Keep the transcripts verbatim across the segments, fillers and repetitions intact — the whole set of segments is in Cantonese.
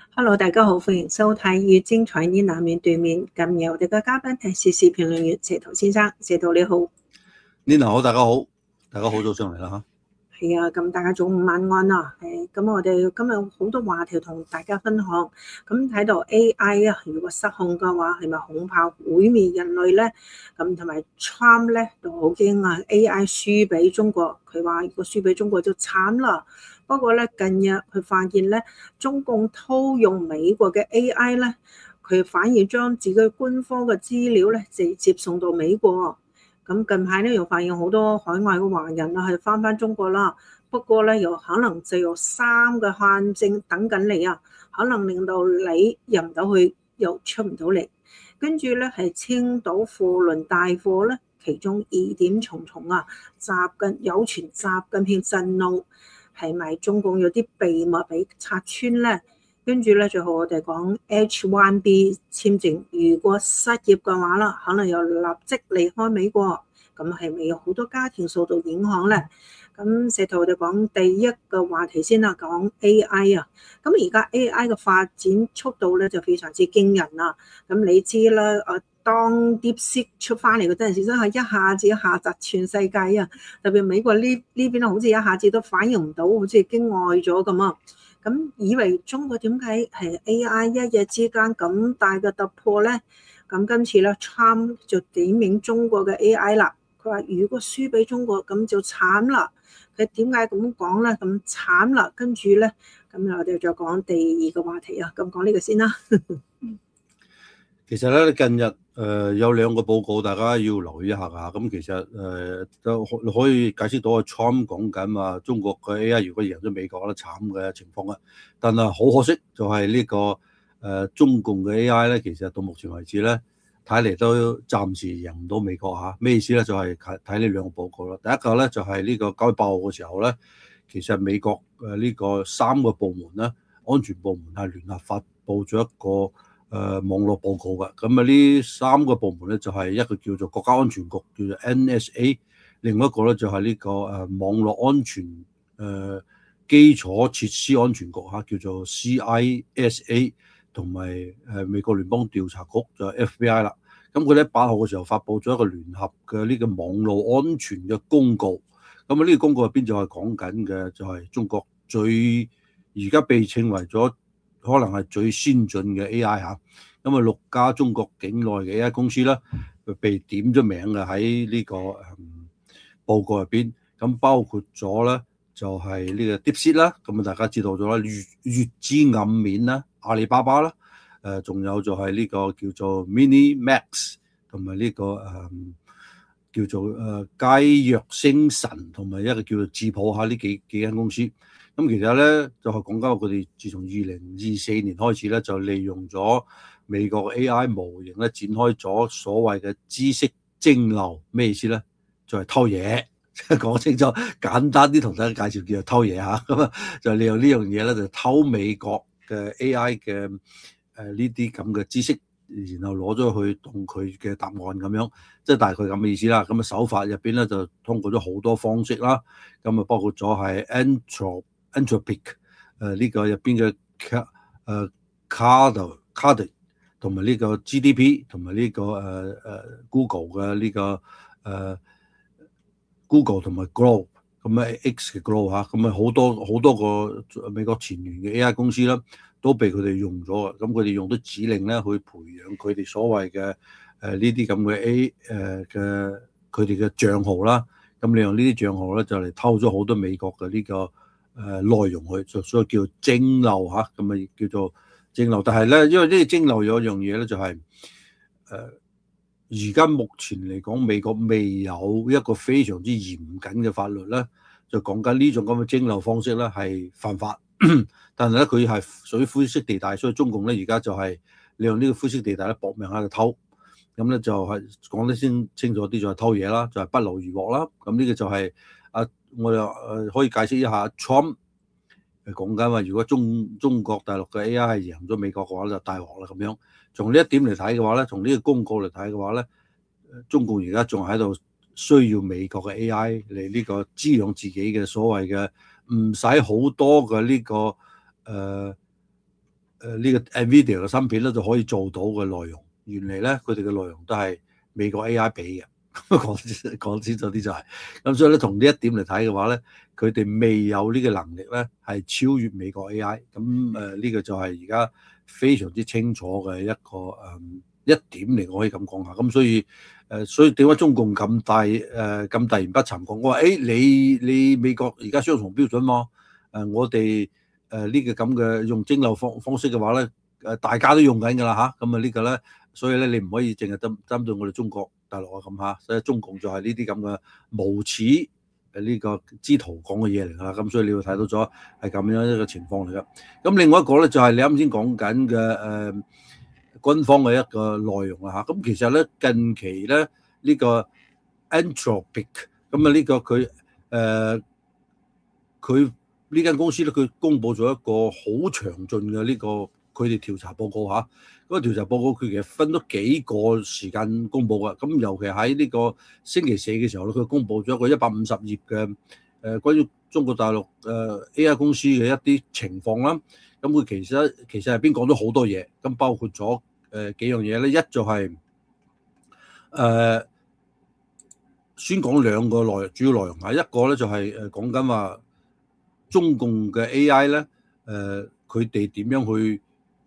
Hello，大家好，歡迎收睇《越精彩呢難免對面》。今日我哋嘅嘉賓係時事評論員謝濤先生，謝濤你好。 Nina 好，大家好，大家好早上嚟啦嚇。 係啊，咁大家早午晚安啊。誒，咁我哋今日好多話題同大家分享。咁睇到 A I 啊，如果失控嘅話，係咪恐怕毀滅人類咧？咁同埋 Trump 咧都好驚啊 ，A I 輸俾中國，佢話如果輸俾中國就慘啦。不過咧，近日佢發現咧，中共偷用美國嘅 A I 咧，佢反而將自己官方嘅資料咧直接送到美國。咁近排咧又發現好多海外嘅華人啊，係翻返中國啦。不過咧，又可能就有三個限證等緊你啊，可能令到你入唔到去，又出唔到嚟。跟住咧係青島貨輪大貨咧，其中疑點重重啊，習近有傳習近平震怒，係咪中共有啲秘密俾拆穿咧？跟住咧，最後我哋講 H 一 B 簽證，如果失業嘅話啦，可能又立即離開美國，咁係咪有好多家庭受到影響咧？咁石頭我哋講第一個話題先啦，講 A I 啊。咁而家 A I 嘅發展速度咧就非常之驚人啦。咁你知啦，誒當 DeepSeek 出翻嚟嗰陣時，真係一下子下集全世界啊！特別美國呢呢邊好似一下子都反應唔到，好似驚呆咗咁啊！咁以為中國點解係 A I 一日之間咁大嘅突破咧？咁今次咧 Trump 就點名中國嘅 A I 啦。佢話如果輸俾中國咁就慘啦。佢點解咁講咧？咁慘啦。跟住咧，咁我哋再講第二個話題啊。咁講呢個先啦。 其實咧近日誒、呃、有兩個報告，大家要留意一下㗎。咁其實誒都、呃、可以解釋到阿 Trump 講緊啊，中國嘅 A I 如果贏咗美國咧慘嘅情況啊。但係好可惜就係呢、這個誒、呃、中共嘅 A I 咧，其實到目前為止咧睇嚟都暫時贏唔到美國嚇。咩意思咧？就係睇睇呢兩個報告啦。第一個咧就係、是、呢個九月八號嘅時候咧，其實美國誒呢個三個部門咧，安全部門係聯合發布咗一個誒、呃、網絡報告嘅。咁啊呢三個部門咧就係、是、一個叫做國家安全局，叫做 N S A， 另外一個咧就係呢、這個誒、呃、網絡安全誒、呃、基礎設施安全局嚇，叫做 C I S A， 同埋誒美國聯邦調查局就係 F B I 啦。咁佢哋喺八號嘅時候發布咗一個聯合嘅呢個網絡安全嘅公告。咁啊呢個公告入邊就係講緊嘅就係中國最而家被稱為咗可能係最先進嘅 A I 嚇。咁啊六家中國境內嘅 A I 公司啦，被點咗名嘅喺呢個誒報告入邊。咁包括咗咧就係呢個 DeepSeek 啦，咁啊大家知道咗啦，月月之暗面啦，阿里巴巴啦。誒、呃，仲有就係呢個叫做 MiniMax， 同埋呢個誒、嗯、叫做誒佳約星辰，同埋一個叫做智譜嚇呢幾幾間公司。咁、嗯、其實咧就係講緊佢哋自從二零二四年開始咧，就利用咗美國嘅 A I 模型咧，展開咗所謂嘅知識蒸餾。咩意思咧？就係、是、偷嘢。講清楚，簡單啲同大家介紹叫做偷嘢嚇。咁啊，就利用呢樣嘢咧，就偷美國嘅 A I 嘅。誒呢啲咁嘅知識，然後攞咗去當佢嘅答案咁樣，即係大概咁嘅意思啦。咁啊手法入邊咧就通過咗好多方式啦。咁啊包括咗係 Anthropic Anthropic 誒呢個入邊嘅誒 Card Card 同埋呢個 G D P 同埋呢個誒誒 Google 嘅呢個誒 Google 同埋 Grow 咁啊 X 嘅 Grow 嚇，咁啊好多好多個美國前沿嘅 A I 公司啦。都被佢哋用咗啊！咁佢哋用咗指令咧去培養佢哋所謂嘅誒呢啲咁嘅 A 誒嘅佢哋嘅帳號啦。咁利用呢啲帳號咧就嚟偷咗好多美國嘅呢、這個誒、呃、內容去，就所以叫蒸餾嚇，咁啊叫做蒸餾。但係咧，因為呢個蒸餾有一樣嘢咧，就係誒而家目前嚟講，美國未有一個非常之嚴謹嘅法律咧，就講緊呢種咁嘅蒸餾方式咧係犯法。但係咧，佢係屬於灰色地帶，所以中共咧而家就係利用呢個灰色地帶咧搏命喺度偷，咁咧就係講得先清楚啲，就係偷嘢啦，就係、是、不勞而獲啦。咁呢個就係、是、啊，我又誒可以解釋一下 Trump 講緊話，如果中中國大陸嘅 A I 係贏咗美國嘅話就大鑊啦咁樣。從呢一點嚟睇嘅話咧，從呢個公告嚟睇嘅話咧，中共而家仲喺度需要美國嘅 A I 嚟呢個滋養自己嘅所謂嘅。唔使好多嘅呢、這個誒、呃、 誒呢個 Nvidia 嘅芯片咧就可以做到嘅內容，原嚟咧佢哋嘅內容都係美國 A I 俾嘅。講講清楚啲就係、是、咁，所以咧從呢一點嚟睇嘅話咧，佢哋未有呢個能力咧係超越美國 A I。咁誒呢個就係而家非常之清楚嘅一個誒、嗯、一點嚟，我可以咁講下。咁所以誒、呃，所以點解中共咁大誒咁突然不尋講？我話誒你你美國而家雙重標準喎？誒、呃、我哋誒呢個咁嘅用蒸餾方方式嘅話咧，誒大家都用緊㗎啦嚇。咁啊呢個咧，所以咧你唔可以淨係針針對我哋中國大陸啊咁嚇，所以中共就係呢啲咁嘅無恥誒呢個之徒講嘅嘢嚟㗎啦。咁所以你會睇到咗係咁樣一個情況嚟㗎。咁另外一個咧就係你啱先講緊嘅誒軍方嘅一個內容啊嚇。咁其實咧近期咧呢個 Anthropic 咁啊呢個佢誒佢呢間公司咧佢公佈咗一個好詳盡嘅呢個佢哋調查報告嚇。嗰個調查報告佢其實分咗幾個時間公佈嘅，咁尤其喺呢個星期四嘅時候咧，佢公佈咗一個一百五十頁嘅誒關於中國大陸誒 A I 公司嘅一啲情況啦。咁佢其實其實入邊講咗好多嘢，咁包括咗誒幾樣嘢咧，一就係誒先講兩個內主要內容啊，一個咧就係誒講緊話中共嘅 A I 咧誒佢哋點樣去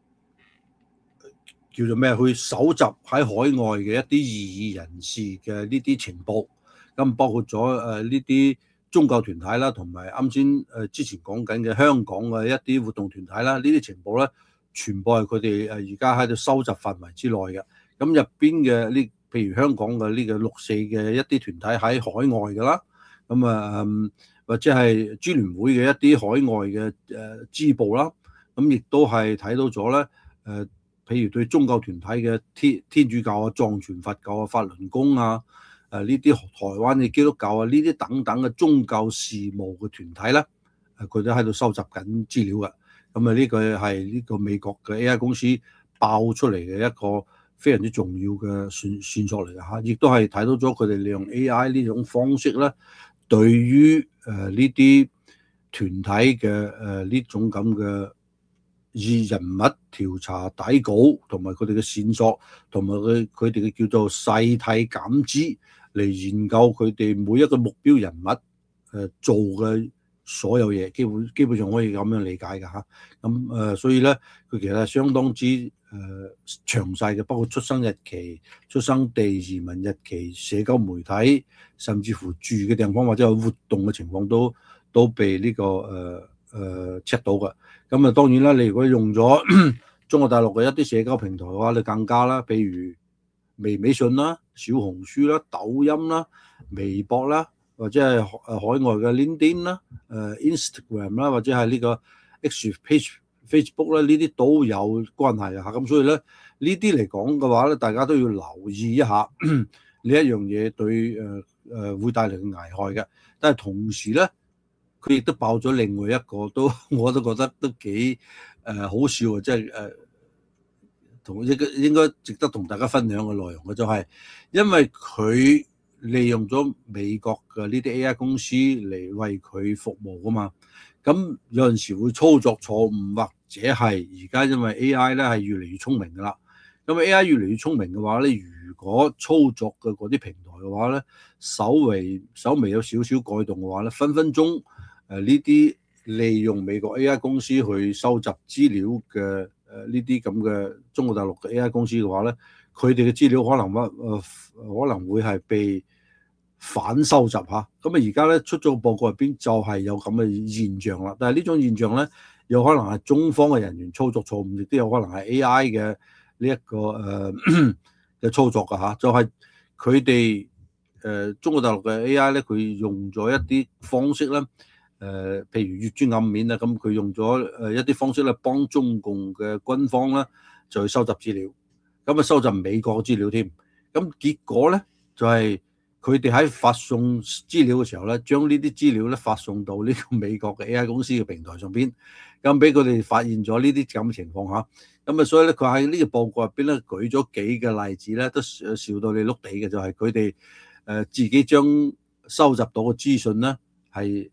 叫做咩？去搜集喺海外嘅一啲異議人士嘅呢啲情報，咁包括咗誒呢啲宗教團體啦，同埋啱先誒之前講緊嘅香港嘅一啲活動團體啦，呢啲情報咧，全部係佢哋誒而家喺度收集範圍之內嘅。咁入邊嘅呢，譬如香港嘅呢個六四嘅一啲團體喺海外㗎啦，咁啊或者係支聯會嘅一啲海外嘅誒支部啦，咁亦都係睇到咗咧誒。呃譬如對宗教團體嘅天天主教啊、藏傳佛教啊、法輪功啊、誒呢啲台灣嘅基督教啊，呢啲等等嘅宗教事務嘅團體咧，誒佢都喺度收集緊資料嘅。咁啊，呢個係呢個美國嘅 A I 公司爆出嚟嘅一個非常之重要嘅線線索嚟嘅嚇，亦都係睇到咗佢哋利用 A I 呢種方式咧，對於誒呢啲團體嘅誒呢種咁嘅以人物調查底稿同埋佢哋嘅線索，同埋佢佢哋嘅叫做細體感知嚟研究佢哋每一個目標人物誒做嘅所有嘢，基本基本上可以咁樣理解㗎嚇。咁誒，所以咧佢其實係相當之誒詳細嘅，包括出生日期、出生地、移民日期、社交媒體，甚至乎住嘅地方或者有活動嘅情況都都被呢個誒誒 check 到嘅。咁啊，當然啦，你如果用咗中國大陸嘅一啲社交平台嘅話，你更加啦，譬如微微信啦、小紅書啦、抖音啦、微博啦，或者係誒海外嘅 LinkedIn 啦、誒 Instagram 啦，或者係呢個 X page Facebook 啦，呢啲都有關係啊。咁所以咧，呢啲嚟講嘅話咧，大家都要留意一下呢一樣嘢對誒誒會帶嚟嘅危害嘅。但係同時咧，佢亦都爆咗另外一個都，我都覺得都幾誒、呃、好笑啊！即係誒同應該應該值得同大家分享嘅內容嘅，就係因為佢利用咗美國嘅呢啲 A I 公司嚟為佢服務㗎嘛。咁有陣時會操作錯誤，或者係而家因為 A I 咧係越嚟越聰明㗎啦。咁 A I 越嚟越聰明嘅話咧，如果操作嘅嗰啲平台嘅話咧，稍微稍微有少少改動嘅話咧，分分鐘。誒呢啲利用美國 A I 公司去收集資料嘅誒呢啲咁嘅中國大陸嘅 A I 公司嘅話咧，佢哋嘅資料可能乜誒、呃、可能會係被反收集嚇。咁啊而家咧出咗個報告入邊就係有咁嘅現象啦。但係呢種現象咧，有可能係中方嘅人員操作錯誤，亦都有可能係 A I 嘅呢一個誒嘅、呃、操作㗎嚇。就係佢哋誒中國大陸嘅 A I 咧，佢用咗一啲方式咧。誒、呃，譬如越珠暗面啦，咁佢用咗誒一啲方式咧，幫中共嘅軍方咧就去收集資料，咁啊收集美國嘅資料添。咁結果咧就係佢哋喺發送資料嘅時候咧，將呢啲資料咧發送到呢個美國嘅 A I 公司嘅平台上邊，咁俾佢哋發現咗呢啲咁嘅情況嚇。咁啊，所以咧佢喺呢個報告入邊咧舉咗幾個例子咧，都笑到你碌地嘅，就係佢哋誒自己將收集到嘅資訊咧係。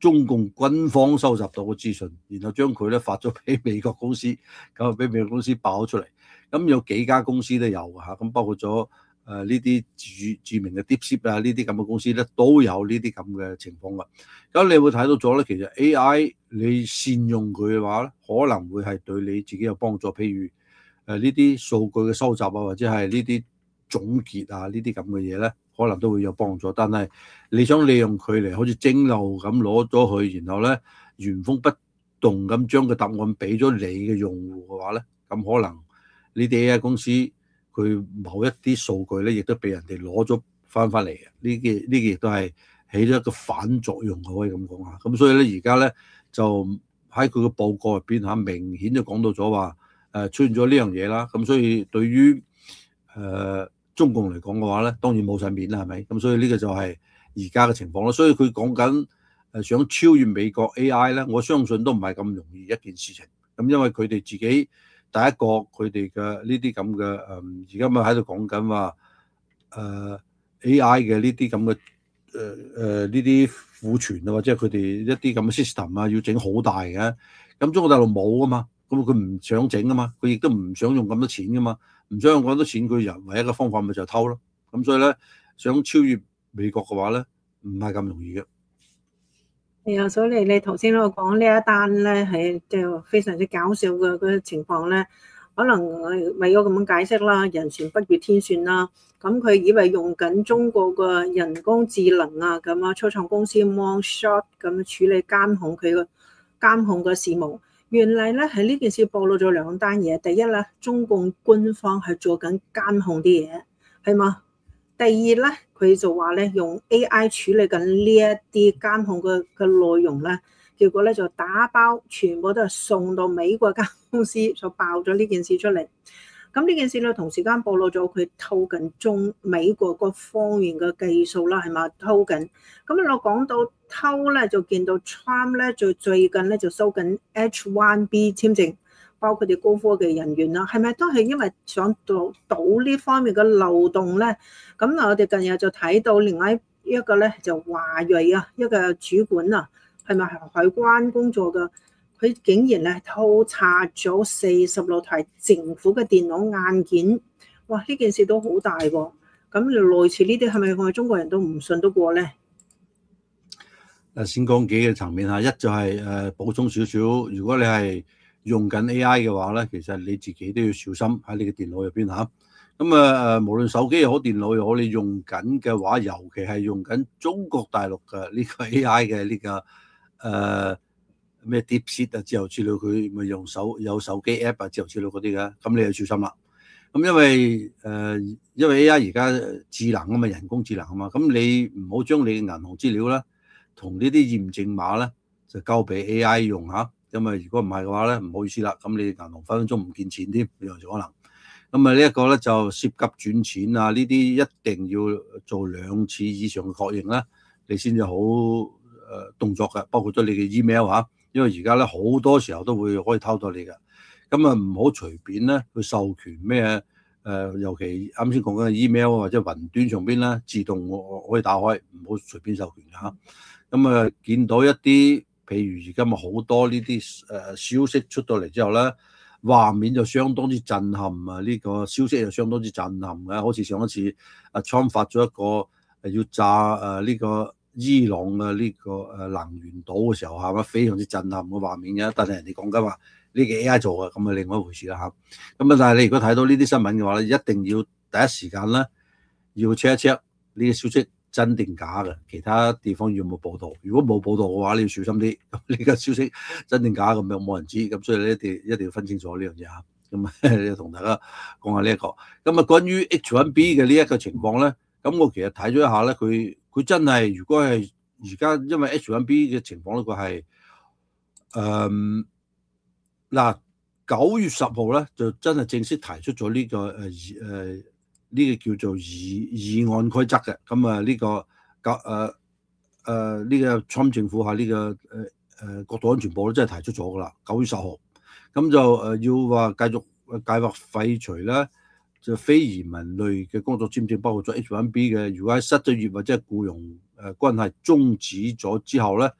中共軍方收集到嘅資訊，然後將佢咧發咗俾美國公司，咁啊俾美國公司爆咗出嚟。咁有幾家公司都有嘅嚇，咁包括咗誒呢啲著著名嘅 DeepSeek 啊，呢啲咁嘅公司咧都有呢啲咁嘅情況㗎。咁你會睇到咗咧，其實 A I 你善用佢嘅話咧，可能會係對你自己有幫助。譬如誒呢啲數據嘅收集啊，或者係呢啲總結啊，呢啲咁嘅嘢咧，可能都會有幫助。但係你想利用佢嚟好似蒸餾咁攞咗佢，然後咧原封不動咁將個答案俾咗你嘅用戶嘅話咧，咁可能呢啲 A I 公司佢某一啲數據咧，亦都俾人哋攞咗翻翻嚟嘅。呢個呢個亦都係起咗一個反作用，可以咁講下。咁所以咧，而家咧就喺佢個報告入邊嚇，明顯就講到咗話誒出現咗呢樣嘢啦。咁所以對於誒、呃、中共嚟講嘅話咧，當然冇晒面啦，係咪？咁所以呢個就係而家嘅情況咯。所以佢講緊誒想超越美國 A I 咧，我相信都唔係咁容易一件事情。咁因為佢哋自己第一個佢哋嘅呢啲咁嘅誒，而家咪喺度講緊話誒 A I 嘅呢啲咁嘅誒誒呢啲庫存啊，或者係佢哋一啲咁嘅 system 啊，要整好大嘅。咁中國大陸冇啊嘛，咁佢唔想整啊嘛，佢亦都唔想用咁多錢噶嘛，唔想用咁多錢，佢人唯一嘅方法咪就係偷咯。咁所以咧，想超越美國嘅話咧，唔係咁容易嘅。 係啊，所以你頭先都講呢一單咧，係就非常之搞笑嘅嗰個情況咧。可能為咗咁樣解釋啦，人算不如天算啦。咁佢以為用緊中國嘅人工智能啊，咁啊初創公司 Moonshot 咁處理監控佢嘅監控嘅事務。原嚟咧喺呢件事暴露咗兩單嘢。第一咧，中共官方係做緊監控啲嘢，係嘛？第二咧，佢就話咧用 A I 處理緊呢一啲監控嘅嘅內容咧，結果咧就打包，全部都係送到美國間公司，就爆咗呢件事出嚟。咁呢件事咧同時間暴露咗佢偷緊中美國各方面嘅技術啦，係嘛？偷緊。咁我講到偷咧，就見到 Trump 咧最最近咧就收緊 H 一 B 簽證。包括啲高科技人員啦，係咪都係因為想堵堵呢方面嘅漏洞咧？咁我哋近日就睇到另外一個咧就華裔啊，一個主管啊，係咪海關工作嘅？佢竟然咧偷查咗四十六台政府嘅電腦硬件，哇！呢件事都好大喎。咁類似呢啲係咪我哋中國人都唔信得過咧？ 誒，先講幾個層面嚇，一就係誒補充少少，如果你係用緊 A I 嘅話咧，其實你自己都要小心喺你嘅電腦入邊嚇。咁啊誒，無論手機又好，電腦又好，你用緊嘅話，尤其係用緊中國大陸嘅呢個 A I 嘅呢、這個誒咩 DeepSeek 啊之後之類，佢咪用手有手機 app 啊之後之類嗰啲嘅，咁你就小心啦。咁因為誒、呃、因為 A I 而家智能啊嘛，人工智能啊嘛，咁你唔好將你嘅銀行資料咧同呢啲驗證碼咧就交俾 A I 用嚇。因為如果唔係嘅話咧，唔好意思啦，咁你銀行分分鐘唔見錢添，有可能。咁啊呢一個咧就涉及轉錢啊，呢啲一定要做兩次以上嘅確認啦，你先至好誒動作嘅，包括咗你嘅 email 嚇，因為而家咧好多時候都會可以偷到你嘅。咁啊唔好隨便咧去授權咩誒、呃，尤其啱先講緊嘅 email 或者雲端上邊咧自動可以打開，唔好隨便授權嚇。咁啊見到一啲。譬如而家咪好多呢啲誒消息出到嚟之後咧，畫面就相當之震撼啊！呢個消息就相當之震撼嘅，好似上一次阿 Trump 發咗一個誒要炸誒呢個伊朗嘅呢個誒能源島嘅時候係咪非常之震撼嘅畫面嘅？但係人哋講緊話呢個 A I 做嘅，咁啊另外一回事啦嚇。咁啊，但係你如果睇到呢啲新聞嘅話咧，一定要第一時間咧要 check 一 check 呢個消息真定假嘅，其他地方有冇報道？如果冇報道嘅話，你要小心啲。呢個消息真定假咁樣冇人知，咁所以你一定一定要分清楚呢樣嘢嚇。咁啊，同大家講下呢一個。咁啊，關於 H 一 B 嘅呢一個情況咧，咁我其實睇咗一下咧，佢佢真係如果係而家因為 H 一 B 嘅情況咧，佢係誒嗱九月十號咧就真係正式提出咗呢、這個誒誒。呃呢個叫做議議案規則嘅，咁啊呢個誒誒呢個 Trump 政府喺呢、這個誒誒、呃、國土安全部都真係提出咗噶啦，九月十號，咁就誒要話繼續計劃廢除咧，就非移民類嘅工作簽證，包括咗 H 一 B 嘅，如果喺失咗業或者係僱傭誒關係終止咗之後咧，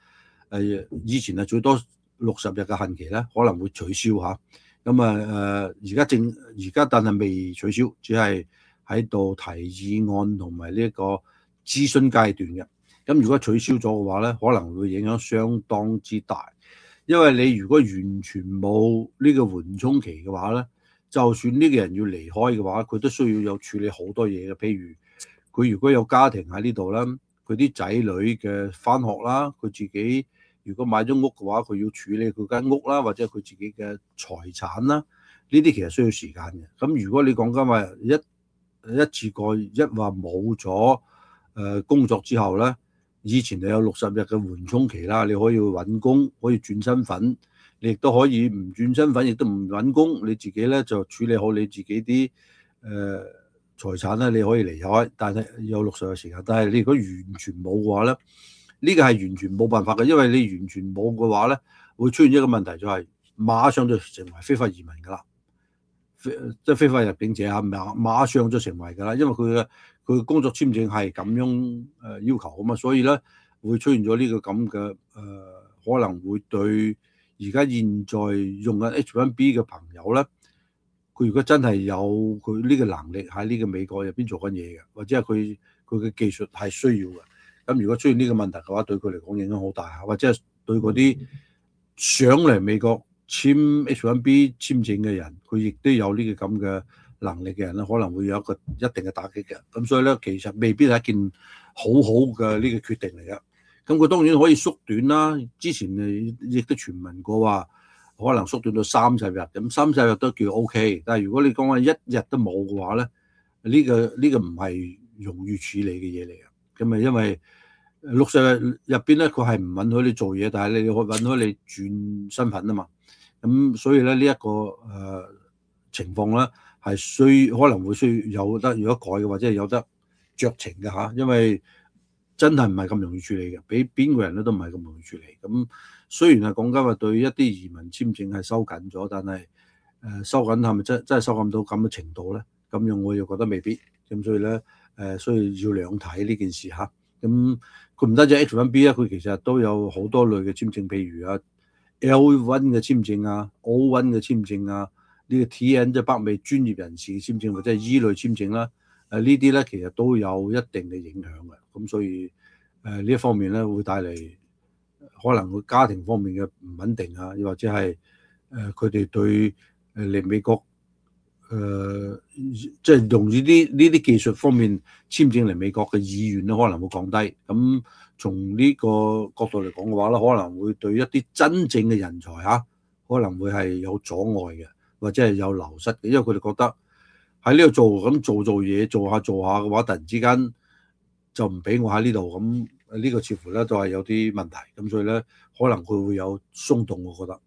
誒以前係最多六十日嘅限期咧，可能會取消嚇。咁啊誒，而家正而家但係未取消，只係喺度提議案同埋呢一個諮詢階段嘅。咁如果取消咗嘅話咧，可能會影響相當之大，因為你如果完全冇呢個緩衝期嘅話咧，就算呢個人要離開嘅話，佢都需要有處理好多嘢嘅，譬如佢如果有家庭喺呢度啦，佢啲仔女嘅返學啦，佢自己如果買咗屋嘅話，佢要處理佢間屋啦，或者佢自己嘅財產啦，呢啲其實需要時間嘅。咁如果你講緊話一一次過一話冇咗誒工作之後咧，以前就有六十日嘅緩衝期啦，你可以去揾工，可以轉身份，你亦都可以唔轉身份，亦都唔揾工，你自己咧就處理好你自己啲誒、呃、財產咧，你可以離開，但係有六十日時間。但係你如果完全冇嘅話咧，呢個係完全冇辦法嘅，因為你完全冇嘅話咧，會出現一個問題，就係馬上就成為非法移民㗎啦，非即係非法入境者嚇，馬馬上就成為㗎啦，因為佢嘅佢工作簽證係咁樣誒要求啊嘛，所以咧會出現咗呢個咁嘅誒，可能會對而家現在用緊 H 一 B 嘅朋友咧，佢如果真係有佢呢個能力喺呢個美國入邊做緊嘢嘅，或者係佢佢嘅技術係需要嘅。咁如果出現呢個問題嘅話，對佢嚟講影響好大，或者係對嗰啲想嚟美國簽 H 一 B 簽證嘅人，佢亦都有呢個咁嘅能力嘅人咧，可能會有一個一定嘅打擊嘅。咁所以咧，其實未必係一件好好嘅呢個決定嚟嘅。咁佢當然可以縮短啦。之前誒亦都傳聞過話，可能縮短到三十日，咁三十日都叫 OK。但係如果你講話一日都冇嘅話咧，呢個呢個唔係容易處理嘅嘢嚟嘅。咁啊，因為六十日入邊咧，佢係唔允許你做嘢，但係你可以允許你轉身份啊嘛。咁所以咧，呢、這、一個誒、呃、情況咧，係需可能會需要有得如果改嘅，或者係有得酌情嘅嚇，因為真係唔係咁容易處理嘅，俾邊個人咧都唔係咁容易處理。咁雖然係講緊話對一啲移民簽證係收緊咗，但係誒、呃、收緊係咪真真係收緊到咁嘅程度咧？咁樣我又覺得未必。咁所以咧。誒，所以要兩睇呢件事嚇。咁佢唔單止 H 一 B 啊，佢其實都有好多類嘅簽證，譬如啊 L 一 嘅簽證啊、O 一 嘅簽證啊，呢、這個 T N 即係北美專業人士嘅簽證或者係 E 類簽證啦。誒呢啲咧其實都有一定嘅影響嘅。咁所以誒呢、呃、一方面咧會帶嚟可能會家庭方面嘅唔穩定啊，又或者係誒佢哋對誒嚟美國。誒、呃，即係用呢啲呢啲技術方面簽證嚟美國嘅意願咧，可能會降低。咁從呢個角度嚟講嘅話咧，可能會對一啲真正嘅人才嚇，可能會係有阻礙嘅，或者係有流失嘅，因為佢哋覺得喺呢度做咁做做嘢做下做下嘅話，突然之間就唔俾我喺呢度，咁呢個似乎咧都係有啲問題。咁所以咧，可能佢會有鬆動，我覺得。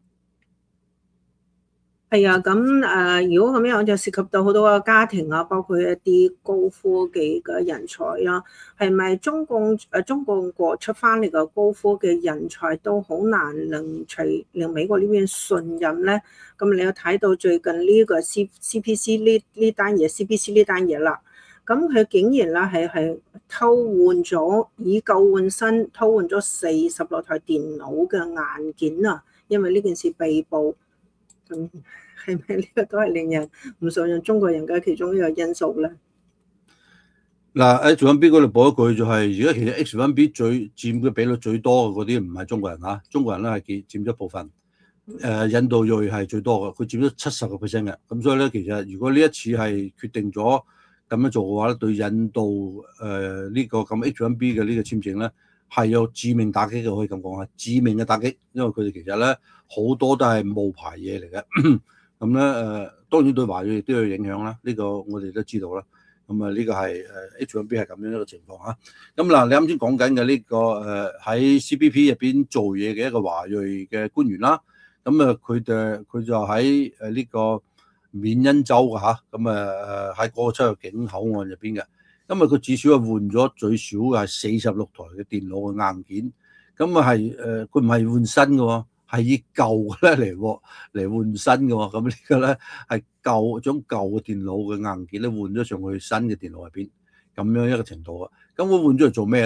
係啊，咁誒，如果咁樣就涉及到好多個家庭啊，包括一啲高科技嘅人才啊，係咪中共誒中共國出翻嚟嘅高科技人才都好難令取令美國呢邊信任咧？咁你有睇到最近呢個 C C P C 呢呢單嘢 C P C 呢單嘢啦，咁佢竟然啦係係偷換咗以舊換新，偷換咗四十六台電腦嘅硬件啊，因為呢件事被捕。咁係咪呢個都係令人唔信任中國人嘅其中一個因素咧？ 嗱，H 一 B 嗰度補一句就係、是，而家其實 H 一 B 最佔嘅比率最多嘅嗰啲唔係中國人嚇，中國人咧係佔咗一部分。誒、呃，印度裔係最多嘅，佢佔咗七十個 percent 嘅。咁所以咧，其實如果呢一次係決定咗咁樣做嘅話咧，對印度誒呢、呃這個咁 H 一 B 嘅呢個簽證咧係有致命打擊嘅，可以咁講啊，致命嘅打擊，因為佢哋其實咧好多都係冒牌嘢嚟嘅。咁咧誒，當然對華裔亦都有影響啦。呢、這個我哋都知道啦。咁啊，呢個係誒 H 一 B 係咁樣一個情況嚇。咁嗱，你啱先講緊嘅呢個誒喺 C B P 入邊做嘢嘅一個華裔嘅官員啦。咁啊，佢哋佢就喺誒呢個緬因州嘅嚇。咁啊誒喺嗰個出入境口岸入邊嘅。咁啊，佢至少係換咗最少係四十六台嘅電腦嘅硬件。咁啊係誒，佢唔係換新嘅喎。係以舊咧嚟喎嚟換新嘅喎，咁呢個咧係舊將舊嘅電腦嘅硬件咧換咗上去新嘅電腦入邊，咁樣一個程度啊。咁我換咗嚟做咩咧？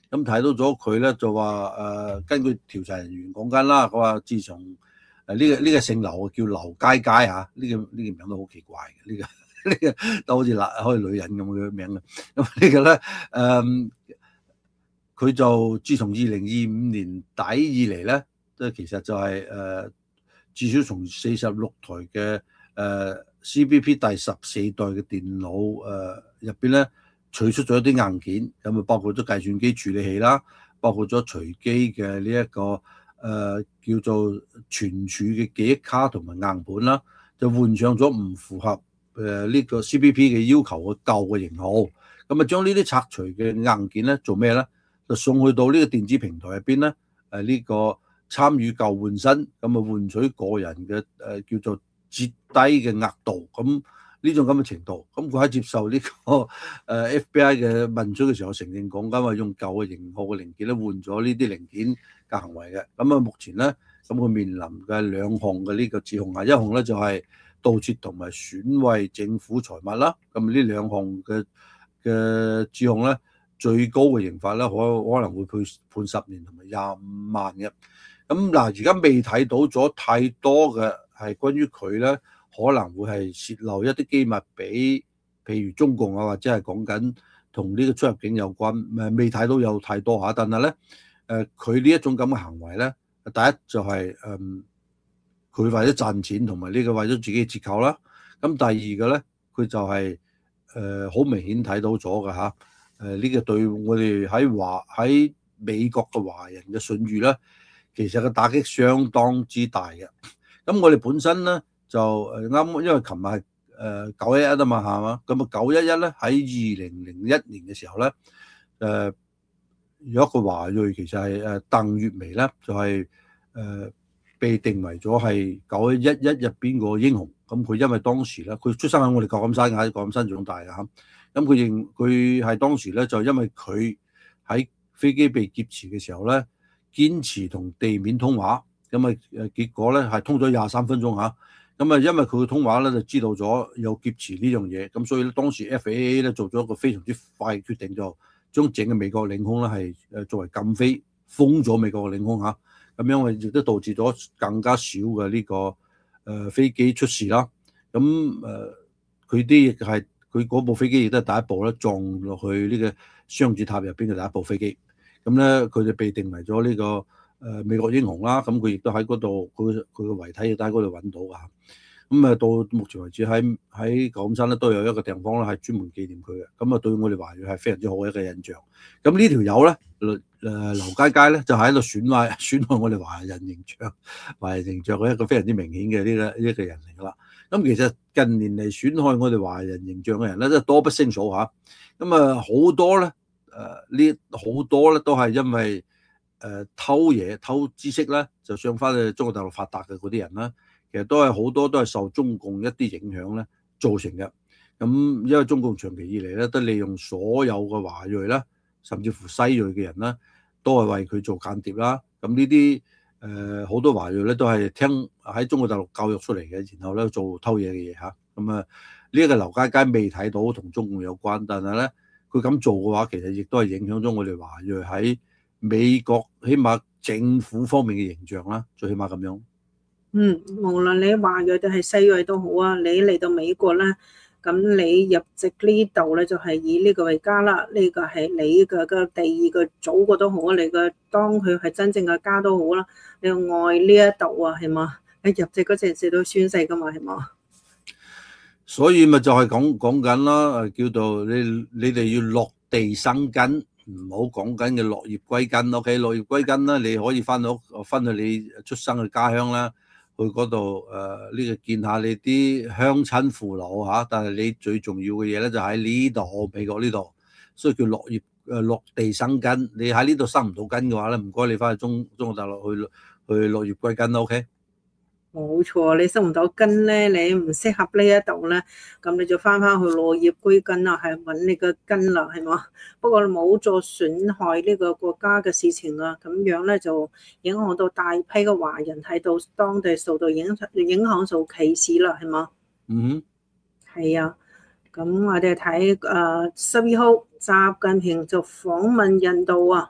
咁睇到咗佢咧就話誒、呃，根據調查人員講緊啦，佢話自從誒呢、呃這個呢、這個姓劉叫劉佳佳嚇，呢、這個呢、這個名都好奇怪嘅，呢、這個呢、這個都好似嗱好似女人咁嘅名嘅。咁呢個咧誒，佢、呃、就自從二零二五年底以嚟咧，即係其實就係、是、誒、呃、至少從四十六台嘅誒、呃、C B P 第十四代嘅電腦誒入邊咧。取出咗一啲硬件，咁啊包括咗計算機處理器啦，包括咗隨機嘅呢一個誒、呃、叫做存儲嘅記憶卡同埋硬盤啦，就換上咗唔符合誒呢個 C B P 嘅要求嘅舊嘅型號，咁啊將呢啲拆除嘅硬件咧做咩咧？就送去到呢個電子平台入邊咧，誒、這、呢個參與舊換新，咁啊換取個人嘅誒、呃、叫做折低嘅額度咁。呢種咁嘅程度，咁佢喺接受呢個誒 F B I 嘅問取嘅時候，承認講緊話用舊嘅型號嘅零件咧換咗呢啲零件嘅行為嘅。咁啊，目前咧，咁佢面臨嘅兩項嘅呢個指控啊，一項咧就係盜竊同埋損壞政府財物啦。咁呢兩項嘅嘅指控咧，最高嘅刑罰咧可可能會判判十年同埋廿五萬嘅。咁嗱，而家未睇到咗太多嘅係關於佢咧。可能會係泄漏一啲機密俾，譬如中共啊，或者係講緊同呢個出入境有關，誒未睇到有太多嚇。但係咧，誒佢呢一種咁嘅行為咧，第一就係誒佢為咗賺錢，同埋呢個為咗自己嘅折扣啦。咁第二個咧，佢就係誒好明顯睇到咗嘅嚇。誒、這、呢個對我哋喺華喺美國嘅華人嘅信譽咧，其實個打擊相當之大嘅。咁我哋本身咧。就誒啱，因為琴日係誒九一一啊嘛，係嘛？咁啊九一一咧喺二零零一年嘅時候咧，誒、呃、有一個華裔其實係誒鄧月薇咧，就係、是、誒、呃、被定為咗係九一一入邊個英雄。咁佢因為當時咧，佢出生喺我哋舊金山喺舊金山長大嘅嚇。咁佢認佢係當時咧，就因為佢喺飛機被劫持嘅時候咧，堅持同地面通話，咁啊誒結果咧係通咗廿三分鐘嚇。咁啊，因為佢嘅通話咧就知道咗有劫持呢樣嘢，咁所以咧當時 F A A 咧做咗一個非常之快嘅決定，就將整個美國領空咧係誒作為禁飛，封咗美國嘅領空嚇。咁樣啊，亦都導致咗更加少嘅呢個誒飛機出事啦。咁誒佢啲亦係佢嗰部飛機亦都係第一部咧撞落去呢個雙子塔入邊嘅第一部飛機。咁咧佢就被定為咗呢個誒美國英雄啦。咁佢亦都喺嗰度，佢佢嘅遺體亦都喺嗰度揾到㗎。咁啊，到目前為止喺喺舊金山咧都有一個地方咧係專門紀念佢嘅。咁啊，對我哋華裔係非常之好嘅一個印象。咁呢條友咧，誒劉佳佳咧就喺度損壞損害我哋華人形象，華人形象嘅一個非常之明顯嘅呢個呢一個人嚟噶啦。咁其實近年嚟損害我哋華人形象嘅人咧，真係多不勝數嚇。咁啊，好多咧誒呢好多咧都係因為誒、呃、偷嘢偷知識咧，就上翻去中國大陸發達嘅嗰啲人啦。其實都係好多都係受中共一啲影響咧造成嘅。咁因為中共長期以嚟咧都利用所有嘅華裔啦，甚至乎西裔嘅人啦，都係為佢做間諜啦。咁呢啲誒好多華裔咧都係聽喺中國大陸教育出嚟嘅，然後咧做偷嘢嘅嘢嚇。咁啊呢一個劉佳佳未睇到同中共有關，但係咧佢咁做嘅話，其實亦都係影響咗我哋華裔喺美國起碼政府方面嘅形象啦，最起碼咁樣。 嗯，無論你華裔定係西裔都好啊，你嚟到美國咧，咁你入籍呢度咧就係以呢個為家啦，呢個係你嘅嘅第二個祖國都好啊，你嘅當佢係真正嘅家都好啦，你要愛呢一度啊，係嘛？你入籍嗰陣時都宣誓噶嘛，係嘛？ 所以咪就係講講緊啦，誒叫做你你哋要落地生根，唔好講緊嘅落葉歸根。O K， 落葉歸根啦，你可以翻到翻去你出生嘅家鄉啦。去嗰度誒呢個見下你啲鄉親父老嚇，但係你最重要嘅嘢咧就喺呢度美國呢度，所以叫落葉誒落地生根。你喺呢度生唔到根嘅話咧，唔該你翻去中中國大陸去去落葉歸根啦。OK。 冇錯，你生唔到根咧，你唔適合呢一度咧，咁你就翻翻去落葉歸根啦，係揾你個根啦，係嘛？不過冇做損害呢個國家嘅事情啊，咁樣咧就影響到大批嘅華人喺到當地受到影響，影響受歧視啦，係嘛？ 嗯， 係啊，咁我哋睇誒十二號習近平就訪問印度啊。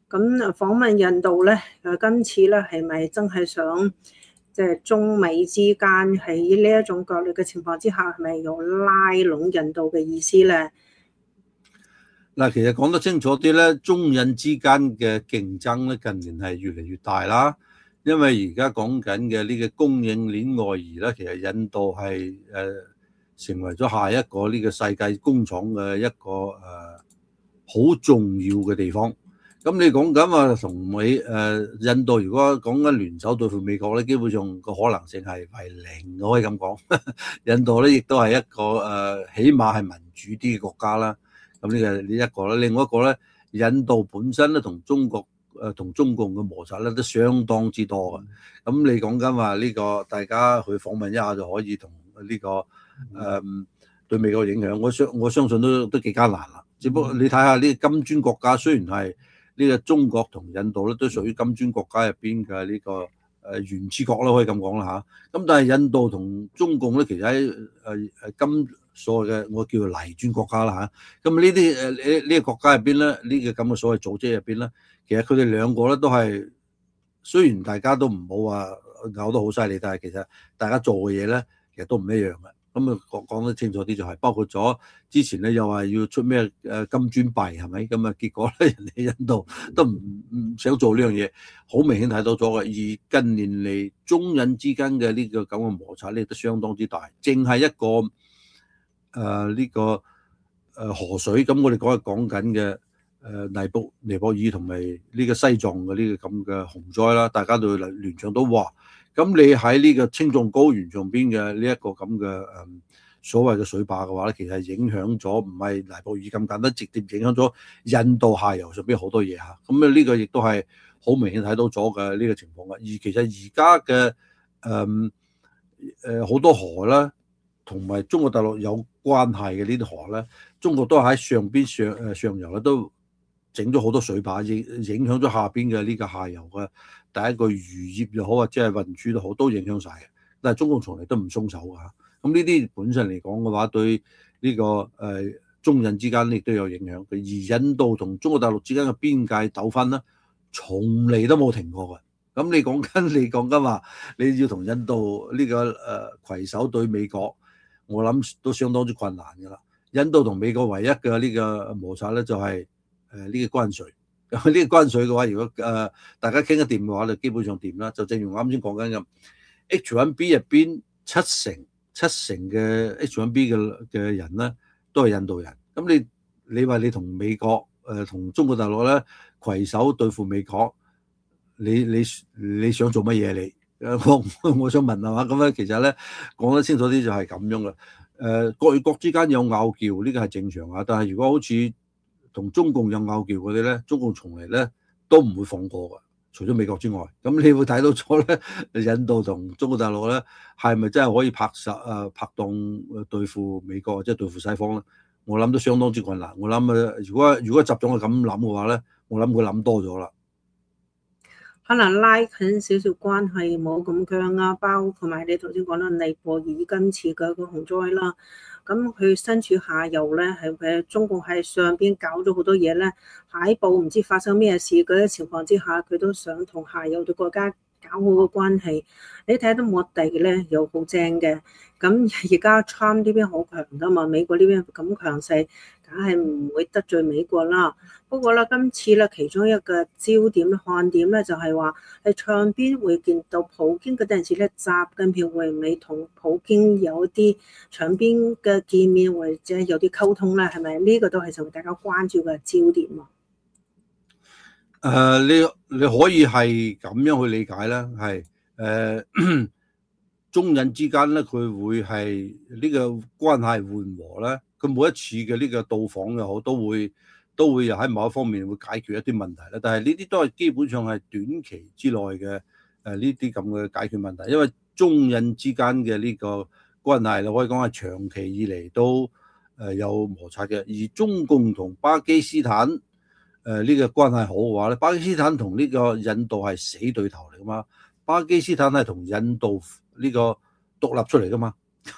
咁啊訪問印度咧，誒今次咧係咪真係想即係中美之間喺呢一種角力嘅情況之下，係咪有拉攏印度嘅意思咧？ 嗱，其實講得清楚啲咧，中印之間嘅競爭咧近年係越嚟越大啦。因為而家講緊嘅呢個供應鏈外移咧，其實印度係誒成為咗下一個呢個世界工廠嘅一個誒好重要嘅地方。咁你講緊話同美誒印度如果講緊聯手對付美國咧，基本上個可能性係為零，我可以咁講。印度咧亦都係一個誒，起碼係民主啲嘅國家啦。咁呢個呢一個啦，另外一個咧，印度本身咧同中國誒同中共嘅摩擦咧都相當之多嘅。咁你講緊話呢個大家去訪問一下就可以同呢、這個誒、嗯、對美國影響，我相我相信都都幾艱難啦。只不過你睇下呢個金磚國家，雖然係呢個中國同印度咧都屬於金磚國家入邊嘅呢個誒原始國啦，可以咁講啦嚇。咁但係印度同中共咧，其實喺誒誒金所謂嘅我叫做泥磚國家啦嚇。咁呢啲誒呢呢個國家入邊咧，呢個咁嘅所謂組織入邊咧，其實佢哋兩個咧都係雖然大家都唔好話咬得好犀利，但係其實大家做嘅嘢咧，其實都唔一樣嘅。咁啊講講得清楚啲就係包括咗之前咧又話要出咩誒金磚幣係咪？咁啊結果咧人哋印度都唔唔想做呢樣嘢，好明顯睇到咗嘅。而近年嚟中印之間嘅呢個咁嘅摩擦咧都相當之大，淨係一個誒呢、呃這個誒河水咁，我哋講係講緊嘅誒尼泊尼泊爾同埋呢個西藏嘅呢個咁嘅洪災啦，大家都會聯想到哇！咁你喺呢個青藏高原上邊嘅呢一個咁嘅誒所謂嘅水壩嘅話咧，其實係影響咗唔係尼泊爾咁簡單，直接影響咗印度下游上邊好多嘢嚇。咁啊呢個亦都係好明顯睇到咗嘅呢個情況嘅。而其實而家嘅誒誒好多河咧，同埋中國大陸有關係嘅呢啲河咧，中國都喺上邊上誒上游咧都整咗好多水壩，影影響咗下邊嘅呢個下游嘅。第一個漁業又好，或者係運輸都好，都影響晒嘅。但係中共從嚟都唔鬆手㗎。咁呢啲本身嚟講嘅話，對呢、這個誒、呃、中印之間亦都有影響。而印度同中國大陸之間嘅邊界糾紛咧，從嚟都冇停過嘅。咁你講緊你講緊話，你要同印度呢、這個誒攜、呃、手對美國，我諗都相當之困難㗎啦。印度同美國唯一嘅呢個摩擦咧，就係誒呢個關稅。呢個關稅嘅話，如果誒、呃、大家傾得掂嘅話，就基本上掂啦。就正如我啱先講緊咁 ，H 一 B 入邊七成七成嘅 H 一 B 嘅嘅人咧，都係印度人。咁你你話你同美國誒同、呃、中國大陸咧攜手對付美國，你你你想做乜嘢你？我我想問係嘛？咁咧其實咧講得清楚啲就係咁樣嘅。誒、呃、國與國之間有拗撬，呢個係正常啊。但係如果好似同中共有拗撬嗰啲咧，中共從嚟咧都唔會放過㗎，除咗美國之外。咁你會睇到咗咧，印度同中國大陸咧係咪真係可以拍實誒拍檔對付美國或者對付西方咧？我諗都相當之困難。我諗誒，如果如果習總係咁諗嘅話咧，我諗佢諗多咗啦。 可能拉近少少關係，冇咁僵啊，包括埋你頭先講啦，尼泊爾今次嘅個洪災啦。咁佢身處下游咧，係誒中共喺上邊搞咗好多嘢咧，下一步唔知發生咩事嗰啲情況之下，佢都想同下游嘅國家搞好個關係。你睇到莫迪咧又好正嘅，咁而家 Trump 呢邊好強噶嘛，美國呢邊咁強勢，梗係唔會得罪美國啦。不過咧，今次咧其中一個焦點看點咧就係話喺場邊會見到普京嗰陣時咧，習近平會唔會同普京有啲場邊嘅見面或者有啲溝通咧？係咪呢個都係成為大家關注嘅焦點啊？ 誒、呃，你你可以係咁樣去理解啦，係誒、呃、中印之間咧，佢會係呢個關係緩和咧。佢每一次嘅呢個到訪又好，都會都會又喺某一方面會解決一啲問題啦。但係呢啲都係基本上係短期之內嘅誒呢啲咁嘅解決問題，因為中印之間嘅呢個關係，你可以講係長期以嚟都誒有摩擦嘅。而中共同巴基斯坦誒呢個關係好嘅話咧，巴基斯坦同呢個印度係死對頭嚟噶嘛，巴基斯坦係同印度呢個獨立出嚟噶嘛，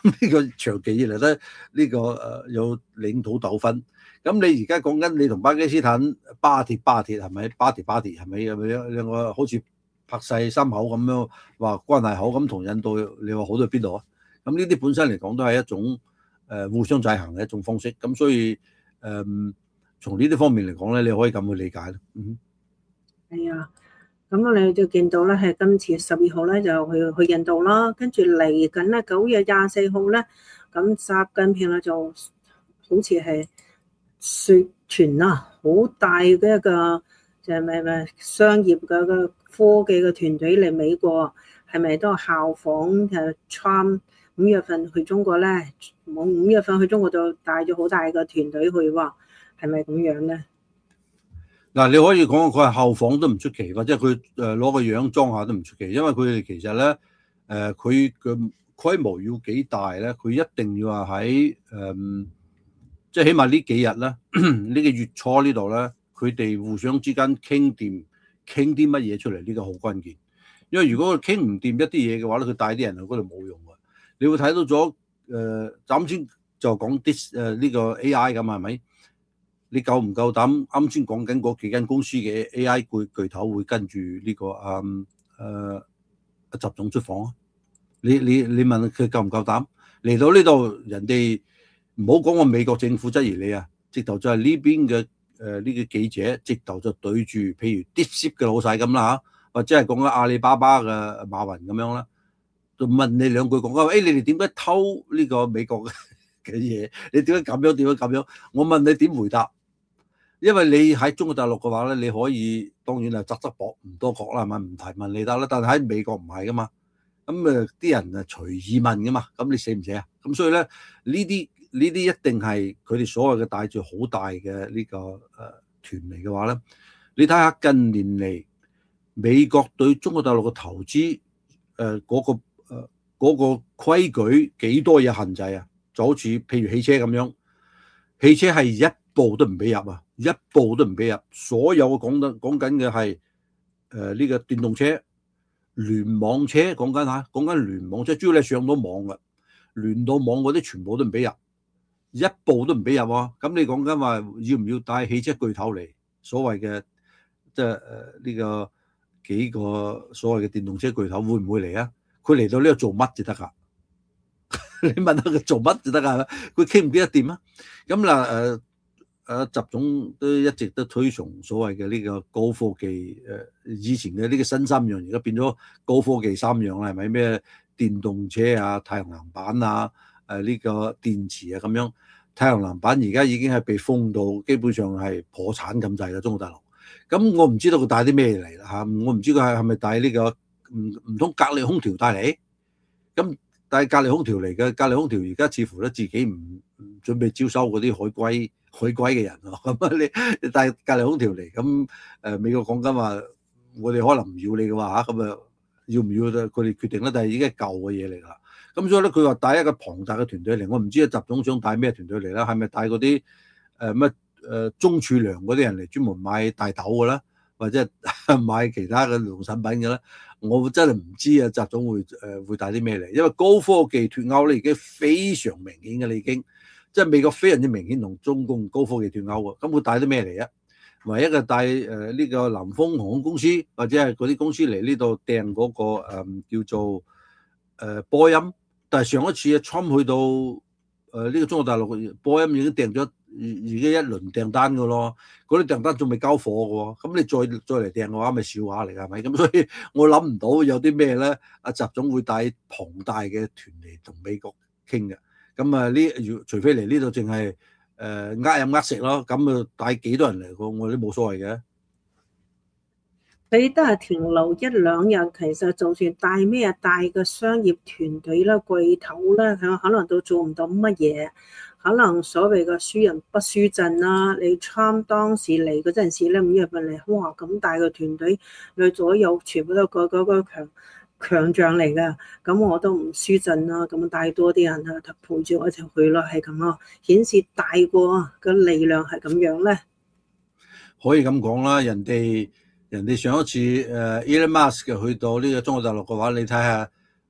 呢個長期以嚟咧呢個誒有領土糾紛。咁你而家講緊你同巴基斯坦巴鐵巴鐵係咪？巴鐵巴鐵係咪？係咪兩個好似拍細心口咁樣話關係好，咁同印度你話好到邊度啊？咁呢啲本身嚟講都係一種誒互相制衡嘅一種方式。咁所以誒、呃、從呢啲方面嚟講咧，你可以咁去理解咯。嗯， 係啊。咁我哋就見到咧，係今次十二號咧就去去印度啦，跟住嚟緊咧九月廿四號咧，咁習近平咧就好似係説傳啊，好大嘅一個就係咪咪商業嘅個科技嘅團隊嚟美國，係咪都效仿誒 Trump 五月份去中國咧？冇五月份去中國就帶咗好大個團隊去喎，係咪咁樣咧？ 嗱，你可以講佢係後訪都唔出奇，或者佢誒攞個樣裝下都唔出奇，因為佢哋其實咧誒佢嘅規模要幾大咧，佢一定要話喺誒即係起碼呢幾日咧，呢個月初呢度咧，佢哋互相之間傾掂傾啲乜嘢出嚟，呢個好關鍵。因為如果佢傾唔掂一啲嘢嘅話咧，佢帶啲人去嗰度冇用嘅。你會睇到咗誒，啱先就講啲誒呢個 A I 咁係咪？你夠唔夠膽？啱先講緊嗰幾間公司嘅 A I 巨巨頭會跟住呢、這個啊誒阿習總出訪啊？你你你問佢夠唔夠膽嚟到呢度？人哋唔好講話美國政府質疑你啊，直頭就係呢邊嘅誒呢個記者，直頭就對住譬如 DeepSeek 嘅老細咁啦嚇，或者係講緊阿里巴巴嘅馬雲咁樣啦，就問你兩句講緊，誒、哎、你哋點解偷呢個美國嘅嘢？你點解咁樣？點解咁樣？我問你點回答？因為你喺中國大陸嘅話咧，你可以當然係側側膊唔多講啦，係咪唔提問你得啦？但係喺美國唔係噶嘛，咁誒啲人啊隨意問噶嘛，咁你死唔死啊？咁所以咧呢啲呢啲一定係佢哋所謂嘅帶住好大嘅呢個誒團嚟嘅話咧，你睇下近年嚟美國對中國大陸嘅投資誒嗰個誒嗰個規矩幾多嘢限制啊？就好似譬如汽車咁樣，汽車係一步都唔俾入啊！一步都唔俾入，所有講得講緊嘅係誒呢個電動車、聯網車，講緊嚇，講緊聯網車，主要你上到網嘅，聯到網嗰啲全部都唔俾入，一步都唔俾入喎。咁你講緊話要唔要帶汽車巨頭嚟？所謂嘅即係誒呢個幾個所謂嘅電動車巨頭會唔會嚟啊？佢嚟到呢度做乜就得㗎？你問下佢做乜就得㗎？佢傾唔傾得掂啊？咁嗱誒。啊，習總都一直都推崇所謂嘅呢個高科技，誒以前嘅呢個新三樣，而家變咗高科技三樣啦，係咪咩電動車啊、太陽能板啊、誒呢個電池啊咁樣？太陽能板而家已經係被封到，基本上係破產咁滯啦，中國大陸。咁我唔知道佢帶啲咩嚟啦嚇，我唔知佢係係咪帶呢個唔唔通隔離空調帶嚟？咁帶隔離空調嚟嘅，隔離空調而家似乎咧自己唔唔準備招收嗰啲海歸。海歸嘅人咯，咁啊你你帶隔離空調嚟，咁誒美國講緊話，我哋可能唔要你嘅話嚇，咁啊要唔要咧？佢哋決定啦，但係已經係舊嘅嘢嚟啦。咁所以咧，佢話帶一個龐大嘅團隊嚟，我唔知啊習總想帶咩團隊嚟啦？係咪帶嗰啲誒乜誒中儲糧嗰啲人嚟專門買大豆嘅啦，或者買其他嘅農產品嘅咧？我真係唔知啊，習總會誒會帶啲咩嚟？因為高科技脫鈎咧已經非常明顯嘅，你已經。即係美國非常之明顯同中共高科技脫鈎喎，咁佢帶啲咩嚟啊？唯一嘅帶誒呢個南豐航空公司或者係嗰啲公司嚟呢度訂嗰個、呃、叫做誒波音，但係上一次啊 Trump 去到誒呢、呃這個中國大陸，波音已經訂咗已經一輪訂單㗎咯，嗰啲訂單仲未交貨㗎喎，咁你再再嚟訂嘅話，咪笑話嚟㗎係咪？咁所以我諗唔到有啲咩咧，阿習總會帶龐大嘅團嚟同美國傾嘅。咁啊呢，除非嚟呢度淨係誒呃飲呃食咯，咁啊帶幾多人嚟個，我都冇所謂嘅。 你都係停留一兩日，其實就算帶咩大嘅商業團隊啦、巨頭啦，佢可能都做唔到乜嘢。可能所謂嘅輸人不輸陣啦。你 Trump 當時嚟嗰陣時咧，五月份嚟，哇咁大嘅團隊，佢左右全部都個個個強。強將嚟㗎，咁我都唔輸陣啦，咁帶多啲人啊，陪住我一齊去咯，係咁咯，顯示大過個力量係咁樣咧。 可以咁講啦，人哋人哋上一次誒 Elon Musk 去到呢個中國大陸嘅話，你睇下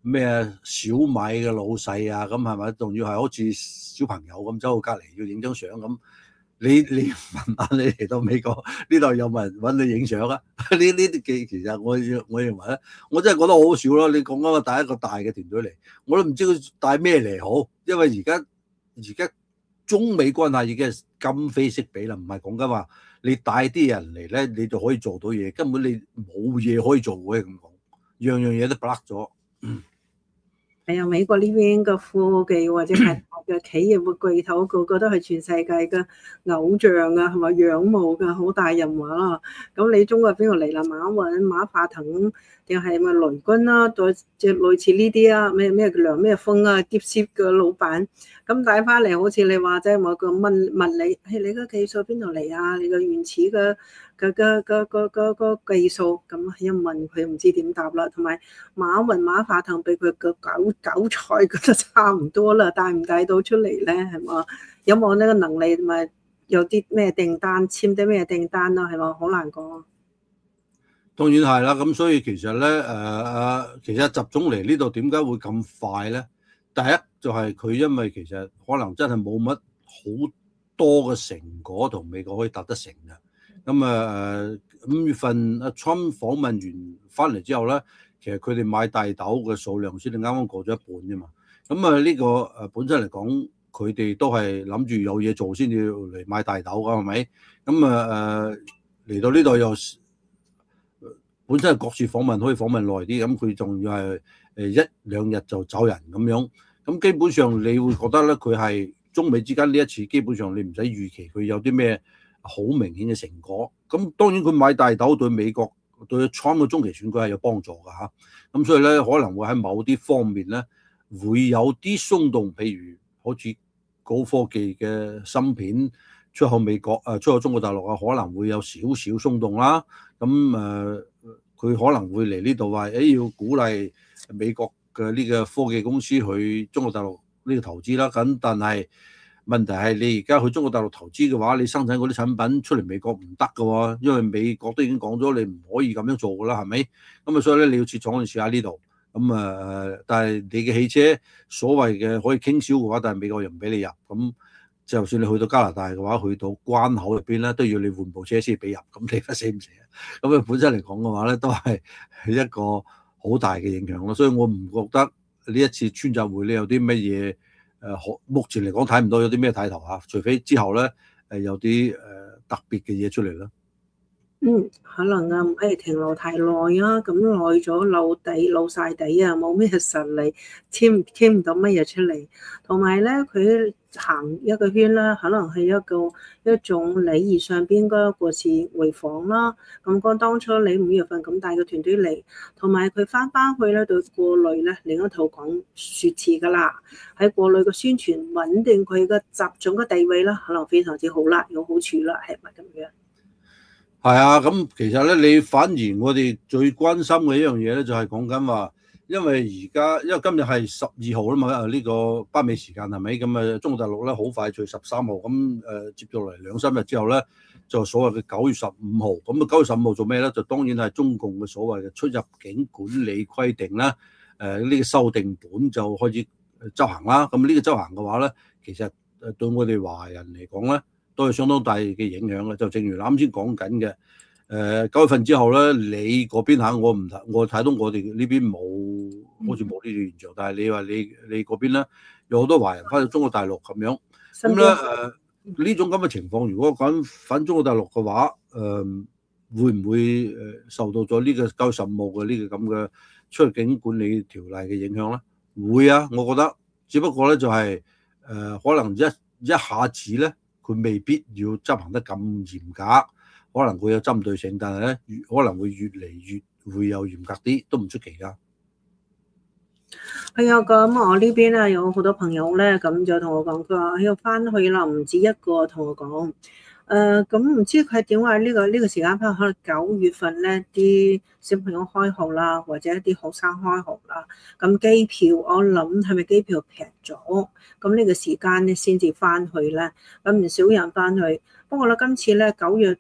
咩小米嘅老細啊，咁係咪？仲要係好似小朋友咁走到隔離要影張相咁？你你問下你嚟到美國呢度有冇人揾你影相啊？呢呢啲嘅其實我我認為咧，我真係覺得好少咯。你講緊我帶一個大嘅團隊嚟，我都唔知佢帶咩嚟好，因為而家而家中美關係已經係今非昔比啦，唔係講緊話你帶啲人嚟咧，你就可以做到嘢，根本你冇嘢可以做嘅咁講，樣樣嘢都 block 咗。 係啊，美國呢邊嘅科技或者係嘅企業嘅巨頭，個個都係全世界嘅偶像啊，係咪仰慕嘅好大人物啊？咁你中國邊度嚟啦？馬雲、馬化騰定係咪雷軍啦？再即係類似呢啲啊？咩咩梁咩峰啊？DeepSeek嘅老闆咁帶翻嚟，好似你話齋，我個問問你，係你個技術邊度嚟啊？你個原始嘅嘅嘅嘅嘅嘅嘅技術，咁一問佢唔知點答啦。同埋馬雲、馬化騰俾佢個韭韭菜覺得差唔多啦，帶唔帶到出嚟咧？係嘛？有冇呢個能力？咪有啲咩訂單簽啲咩訂單咯？係嘛？好難講。 當然係啦，咁所以其實咧，誒、呃、誒，其實習總嚟呢度點解會咁快咧？第一就係佢因為其實可能真係冇乜好多嘅成果同美國可以達得成嘅。咁啊誒五月份阿 Trump 訪問完翻嚟之後咧，其實佢哋買大豆嘅數量先至啱啱過咗一半啫嘛。咁啊呢個誒本身嚟講，佢哋都係諗住有嘢做先至嚟買大豆㗎，係咪？咁啊誒嚟到呢度又本身係各處訪問可以訪問耐啲，咁佢仲要係誒一兩日就走人咁樣。咁基本上你會覺得咧，佢係中美之間呢一次基本上你唔使預期佢有啲咩好明顯嘅成果。咁當然佢買大豆對美國對 Trump 嘅中期選舉係有幫助㗎嚇。咁所以咧可能會喺某啲方面咧會有啲鬆動，譬如好似高科技嘅芯片出口美國啊，出口中國大陸啊，可能會有少少鬆動啦。咁誒佢可能會嚟呢度話誒要鼓勵美國嘅呢個科技公司去中國大陸呢個投資啦。咁但係問題係你而家去中國大陸投資嘅話，你生產嗰啲產品出嚟美國唔得㗎喎，因為美國都已經講咗你唔可以咁樣做㗎啦，係咪？咁啊，所以咧你要設廠去試下呢度。咁啊，但係你嘅汽車所謂嘅可以傾銷嘅話，但係美國又唔俾你入。咁就算你去到加拿大嘅話，去到關口入邊咧，都要你換部車先俾入。咁你話死唔死啊？咁啊，本身嚟講嘅話咧，都係一個好大嘅影響咯。所以我唔覺得呢一次川習會咧有啲乜嘢誒，目前嚟講睇唔到有啲咩睇頭嚇，除非之後咧誒有啲誒特別嘅嘢出嚟啦。 嗯，可能啊，唔可以停留太耐啊，咁耐咗漏底漏晒底啊，冇咩實力，簽簽唔到乜嘢出嚟。同埋咧，佢行一個圈啦，可能係一個一種禮儀上邊嘅過次回訪啦。咁講當初你五月份咁大嘅團隊嚟，同埋佢翻返去咧對過濾咧另一套講説詞噶啦，喺過濾嘅宣傳穩定佢嘅習總嘅地位啦，可能非常之好啦，有好處啦，係咪咁樣？ 係啊，咁其實咧，你反而我哋最關心嘅一樣嘢咧，就係講緊話，因為而家因為今日係十二號啦嘛，呢個北美時間係咪？咁啊，中國大陸咧好快就十三號，咁誒接咗嚟兩三日之後咧，就所謂嘅九月十五號，咁啊九月十五號做咩咧？就當然係中共嘅所謂嘅出入境管理規定啦，誒呢個修訂本就開始執行啦。咁呢個執行嘅話咧，其實誒對我哋華人嚟講咧，都係相當大嘅影響嘅，就正如啱先講緊嘅，誒九月份之後咧，你嗰邊嚇我唔睇，我睇到我哋呢邊冇，好似冇呢啲現象。但係你話你你嗰邊咧，有好多華人翻到中國大陸咁樣，咁咧誒呢種咁嘅情況，如果講返中國大陸嘅話，誒、呃、會唔會誒受到咗呢個九月十五號嘅呢個咁嘅出入境管理條例嘅影響咧？會啊，我覺得，只不過咧就係、是、誒、呃、可能一一下子咧。佢未必要執行得咁嚴格，可能會有針對性，但係咧越可能會越嚟越會有嚴格啲，都唔出奇㗎。 係啊，咁我呢邊咧有好多朋友咧，咁就同我講，佢話要翻去啦，唔止一個同我講。誒咁唔知佢點解呢個呢、呢個時間翻，可能九月份咧啲小朋友開學啦，或者一啲學生開學啦，咁機票我諗係咪機票平咗？咁呢個時間咧先至翻去咧，咁唔少人翻去。不過咧今次咧九月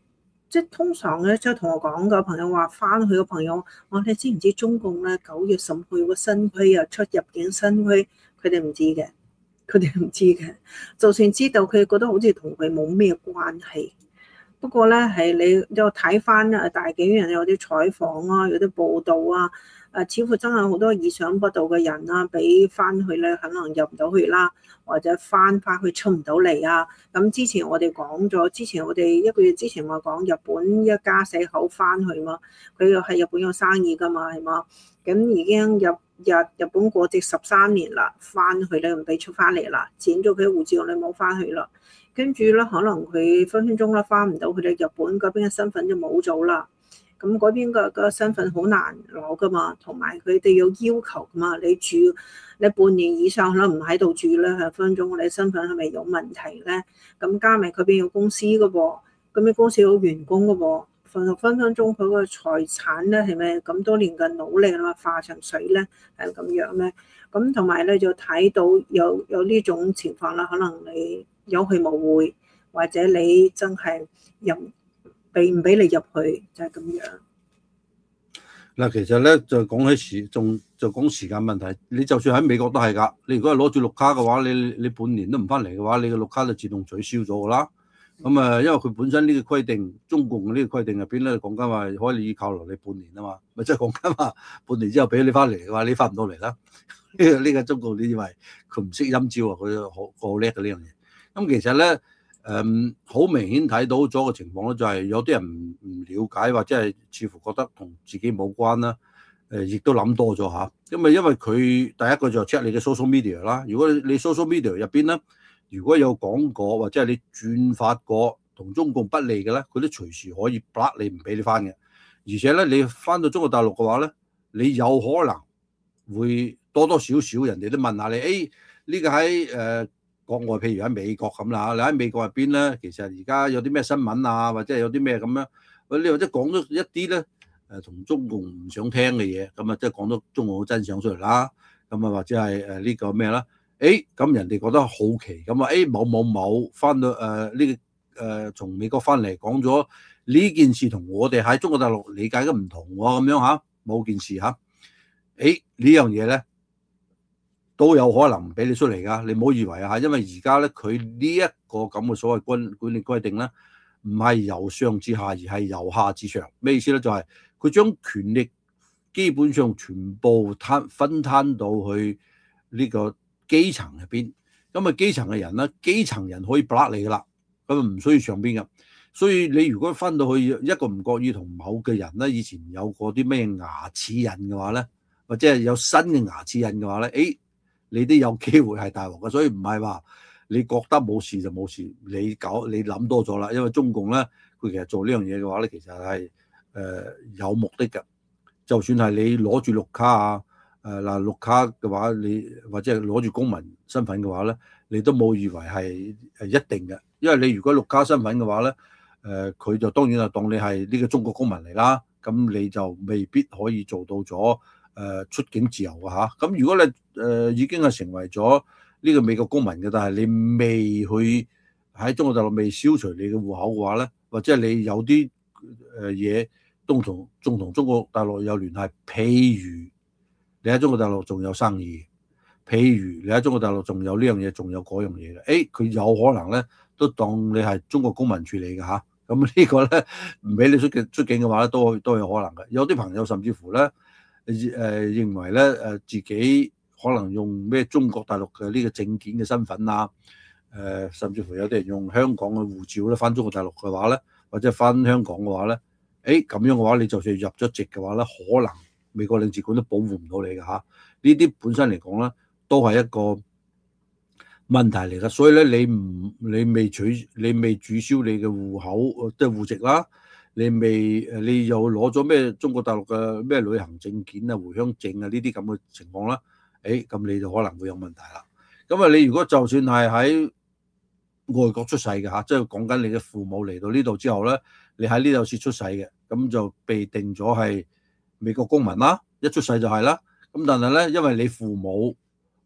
即係通常咧，即係同我講個朋友話翻去嘅朋友，我哋知唔知中共咧九月十號個新規啊出入境新規，佢哋唔知嘅，佢哋唔知嘅。就算知道，佢覺得好似同佢冇咩關係。不過咧，係你又睇翻啊，大紀元有啲採訪啊，有啲報道啊，誒，似乎真係好多意想不到嘅人啊，俾翻去咧，可能入唔到去啦，或者翻翻去出唔到嚟啊。咁之前我哋講咗，之前我哋一個月之前我講日本一家四口翻去嘛，佢又係日本有生意噶嘛，係嘛？咁已經入日日本國籍十三年啦，翻去咧唔俾出翻嚟啦，剪咗佢護照，你冇翻去啦。跟住咧，可能佢分分鐘咧翻唔到佢哋日本嗰邊嘅身份就冇咗啦。咁嗰邊嘅個身份好難攞噶嘛，同埋佢哋有要求噶嘛。你住你半年以上啦，唔喺度住咧，係分分鐘你身份係咪有問題咧？咁加埋佢邊有公司噶噃，咁啲公司有員工噶噃，分分分鐘佢個財產咧係咪咁多年嘅努力啦化成水咧？係咁樣咧？咁同埋咧就睇到有有呢種情況啦，可能你有去無回，或者你真係入俾唔俾你入去，就係咁樣。 嗱，其實咧就講起時，仲就講時間問題。你就算喺美國都係㗎，你如果係攞住綠卡嘅話，你你半年都唔翻嚟嘅話，你個綠卡就自動取消咗㗎啦。咁啊，因為佢本身呢個規定，中共嘅呢個規定入邊咧講緊話可以依靠留你半年啊嘛，咪即係講緊話半年之後俾你翻嚟嘅話，你翻唔到嚟啦。呢個呢個中共你以為佢唔識陰招啊？佢好好叻嘅呢樣嘢。咁其實咧，誒、嗯、好明顯睇到咗個情況咧，就係有啲人唔唔了解，或者係似乎覺得同自己冇關啦。誒，亦都諗多咗嚇，因為因為佢第一個就 check 你嘅 social media 啦。如果你 social media 入邊咧，如果有講過或者係你轉發過同中共不利嘅咧，佢都隨時可以 block 你，唔俾你翻嘅。而且咧，你翻到中國大陸嘅話咧，你有可能會多多少少人哋都問下你，誒、哎、呢、這個喺誒、呃、國外，譬如喺美國咁啦，你喺美國入邊咧，其實而家有啲咩新聞啊，或者係有啲咩咁樣，你或者講咗一啲咧誒同中共唔想聽嘅嘢，咁啊即係講到中共好真相出嚟啦，咁啊或者係誒呢個咩啦？誒咁人哋覺得好奇，咁啊誒某某某翻到誒呢個誒從美國翻嚟講咗呢件事同我哋喺中國大陸理解嘅唔同喎，咁樣嚇某件事嚇，誒呢樣嘢咧都有可能唔俾你出嚟噶，你唔好以為啊，因為而家咧佢呢一個咁嘅所謂管管理規定咧，唔係由上至下，而係由下至上。咩意思咧？就係佢將權力基本上全部攤分攤到去呢個基層入邊，咁啊基層嘅人咧，基層人可以 block 你噶啦，咁啊唔需要上邊噶。所以你如果翻到去一個唔覺意同某嘅人咧，以前有過啲咩牙齒印嘅話咧，或者係有新嘅牙齒印嘅話咧，誒你都有機會係大鑊嘅。所以唔係話你覺得冇事就冇事，你搞你諗多咗啦。因為中共咧，佢其實做呢樣嘢嘅話咧，其實係誒、呃、有目的嘅。就算係你攞住綠卡啊。誒嗱，綠卡嘅話，你或者係攞住公民身份嘅話咧，你都冇以為係係一定嘅，因為你如果綠卡身份嘅話咧，誒、呃、佢就當然係當你係呢個中國公民嚟啦，咁你就未必可以做到咗誒、呃、出境自由嘅嚇。咁如果你誒、呃、已經係成為咗呢個美國公民嘅，但係你未去喺中國大陸未消除你嘅戶口嘅話咧，或者係你有啲誒嘢都同仲同中國大陸有聯繫，譬如你喺中國大陸仲有生意，譬如你喺中國大陸仲有呢樣嘢，仲有嗰樣嘢嘅，誒佢有可能咧都當你係中國公民處理嘅嚇，咁呢個咧唔俾你出境出境嘅話咧，都都有可能嘅。有啲朋友甚至乎咧誒、呃、認為咧誒自己可能用咩中國大陸嘅呢個證件嘅身份啊，誒、呃、甚至乎有啲人用香港嘅護照咧翻中國大陸嘅話咧，或者翻香港嘅話咧，誒咁樣嘅話，你就算入咗籍嘅話咧，可能美國領事館都保護唔到你嘅嚇，呢啲本身嚟講咧，都係一個問題嚟嘅。所以咧，你唔你未取你未註銷你嘅戶口即係戶籍啦，你未誒你又攞咗咩中國大陸嘅咩旅行證件啊、回鄉證啊呢啲咁嘅情況啦，誒咁你就可能會有問題啦。咁啊，你如果就算係喺外國出世嘅嚇，即係講緊你嘅父母嚟到呢度之後咧，你喺呢度先出世嘅，咁就被定咗係美國公民啦，一出世就係啦。咁但係咧，因為你父母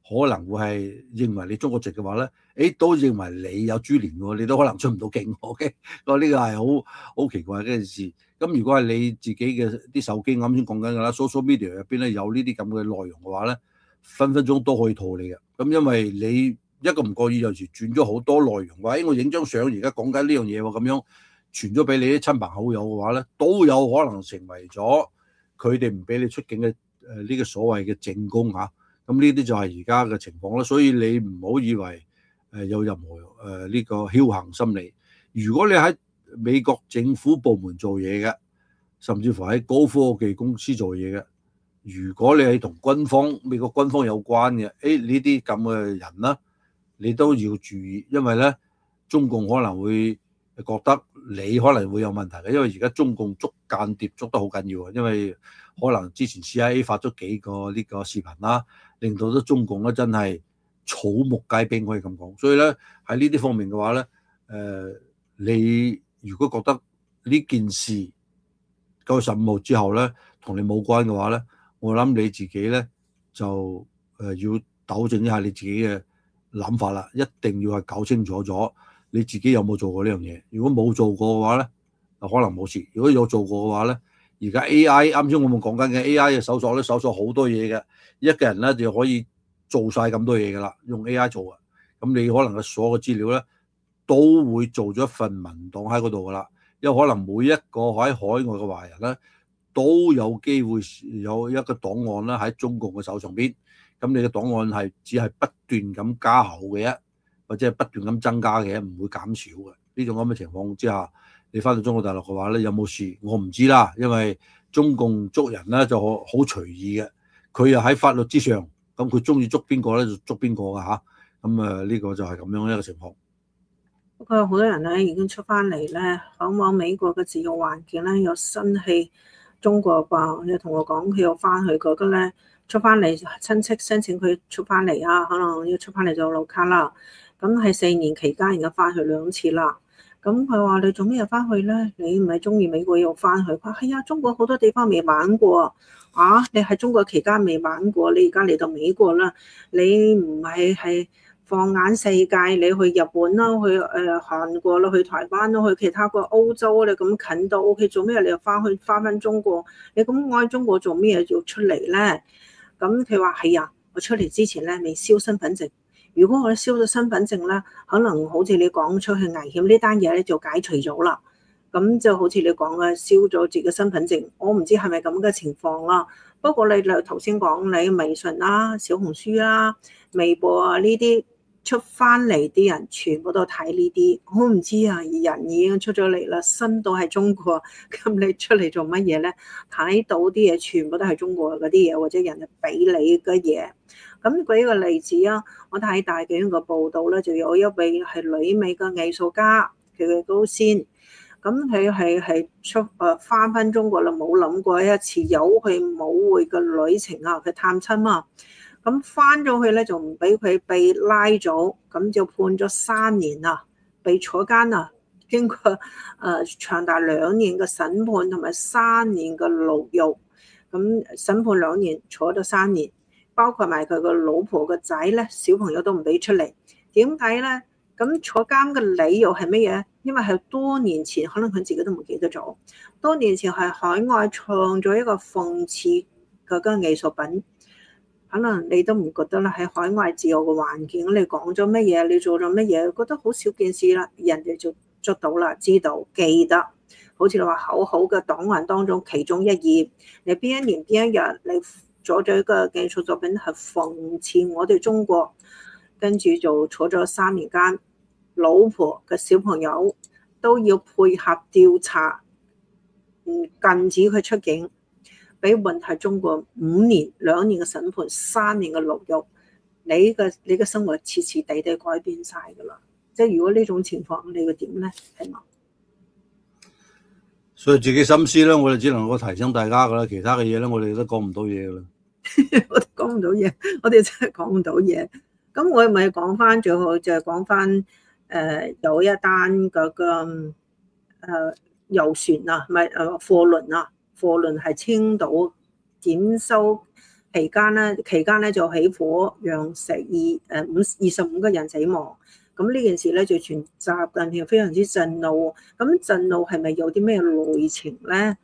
可能會係認為你中國籍嘅話咧，誒都認為你有株連喎，你都可能出唔到境。OK，個呢個係好好奇怪嘅一件事。咁如果係你自己嘅啲手機，啱先講緊㗎啦 ，social media 入邊咧有呢啲咁嘅內容嘅話咧，分分鐘都可以套你嘅。咁因為你一個唔覺意有時轉咗好多內容，話誒我影張相而家講緊呢樣嘢喎，咁樣傳咗俾你啲親朋好友嘅話咧，都有可能成為咗佢哋唔俾你出境嘅誒呢個所謂嘅證供嚇。咁呢啲就係而家嘅情況啦，所以你唔好以為誒有任何誒呢個僥倖心理。如果你喺美國政府部門做嘢嘅，甚至乎喺高科技公司做嘢嘅，如果你係同軍方美國軍方有關嘅，誒呢啲咁嘅人啦，你都要注意，因為咧中共可能會覺得你可能會有問題嘅，因為而家中共捉間諜捉得好緊要啊，因為可能之前 C I A 發咗幾個呢個視頻啦，令到咗中共咧真係草木皆兵可以咁講，所以咧喺呢啲方面嘅話咧，誒、呃、你如果覺得呢件事九月十五號之後咧同你冇關嘅話咧，我諗你自己咧就誒要糾正一下你自己嘅諗法啦，一定要係搞清楚咗你自己有冇做過呢樣嘢。如果冇做過嘅話咧，可能冇事；如果有做過嘅話咧，而家 A I 啱先我冇講緊嘅 A I 嘅搜索咧，搜索好多嘢嘅，一個人咧就可以做晒咁多嘢噶啦，用 A I 做嘅。咁你可能嘅所有嘅資料咧都會做咗一份文檔喺嗰度噶啦，因為可能每一個喺海外嘅華人咧都有機會有一個檔案啦喺中共嘅手上邊。咁你嘅檔案係只係不斷咁加厚嘅啫，或者係不斷咁增加嘅，唔會減少嘅。呢種咁嘅情況之下，你翻到中國大陸嘅話咧，有冇事我唔知啦，因為中共捉人咧就好隨意嘅，佢又喺法律之上，咁佢中意捉邊個咧就捉邊個噶嚇。咁啊呢個就係咁樣一個情況。 不過好多人咧已經出翻嚟咧，向往美國嘅自由環境咧有新氣。中國吧，你同我講佢又翻去，覺得咧出翻嚟親戚申請佢出翻嚟啊，可能要出翻嚟做綠卡啦。咁係四年期間而家翻去兩次啦。咁佢話你做咩又翻去咧？你唔係中意美國又翻去？佢話係啊，中國好多地方未玩過啊！你喺中國期間未玩過，你而家嚟到美國啦，你唔係係放眼世界，你去日本啦，去誒韓國啦，去台灣啦，去其他個歐洲，你咁近到 OK 做咩？你又翻去翻翻中國？你咁愛中國做咩要出嚟咧？咁佢話係啊，我出嚟之前咧未燒身份證。如果我燒咗身份證咧，可能好似你講出去危險呢單嘢咧就解除咗啦。咁就好似你講嘅燒咗自己身份證，我唔知係咪咁嘅情況啦。不過你頭先講你微信啦、小紅書啦、微博啊呢啲。出翻嚟啲人全部都睇呢啲，我唔知啊，人已經出咗嚟啦，身都係中國，咁你出嚟做乜嘢咧？睇到啲嘢全部都係中國嗰啲嘢，或者人哋俾你嘅嘢。咁舉一個例子啊，我睇大紀個報道咧，就有一位係女美嘅藝術家，佢嘅高仙，咁佢係係出誒翻翻中國啦，冇諗過一次有去舞會嘅旅程啊，佢探親啊。咁翻咗去咧，就唔俾佢被拉咗，咁就判咗三年啊，被坐監啊，經過誒長達兩年嘅審判同埋三年嘅牢獄。咁審判兩年，坐咗三年，包括埋佢個老婆個仔咧，小朋友都唔俾出嚟。點解咧？咁坐監嘅理由係乜嘢？因為係多年前，可能佢自己都唔記得咗。多年前係海外創咗一個諷刺嗰個藝術品。可能你都唔覺得啦，喺海外自由嘅環境，你講咗乜嘢，你做咗乜嘢，覺得好少件事啦，人哋就捉到啦，知道記得。好似你話好好嘅檔案當中，其中一頁，你邊一年邊一日，你做咗一個藝術作品係諷刺我哋中國，跟住就坐咗三年間，老婆嘅小朋友都要配合調查，嗯，禁止佢出境。俾運喺中國五年、兩年嘅審判，三年嘅牢獄，你嘅你嘅生活徹徹底底改變晒噶啦。即係如果呢種情況，你會點咧？係嘛？ 所以自己心思咧，我哋只能夠提醒大家噶啦，其他嘅嘢咧，我哋都講唔到嘢噶啦。 我哋講唔到嘢，我哋真係講唔到嘢。咁我咪講翻最後就係講翻誒有一單嗰個誒郵船啊，唔係誒貨輪啊。貨輪係青島檢修期間咧，期間咧就起火，讓十二誒五二十五個人死亡。咁呢件事咧就全習近平非常之震怒。咁震怒係咪有啲咩內情咧？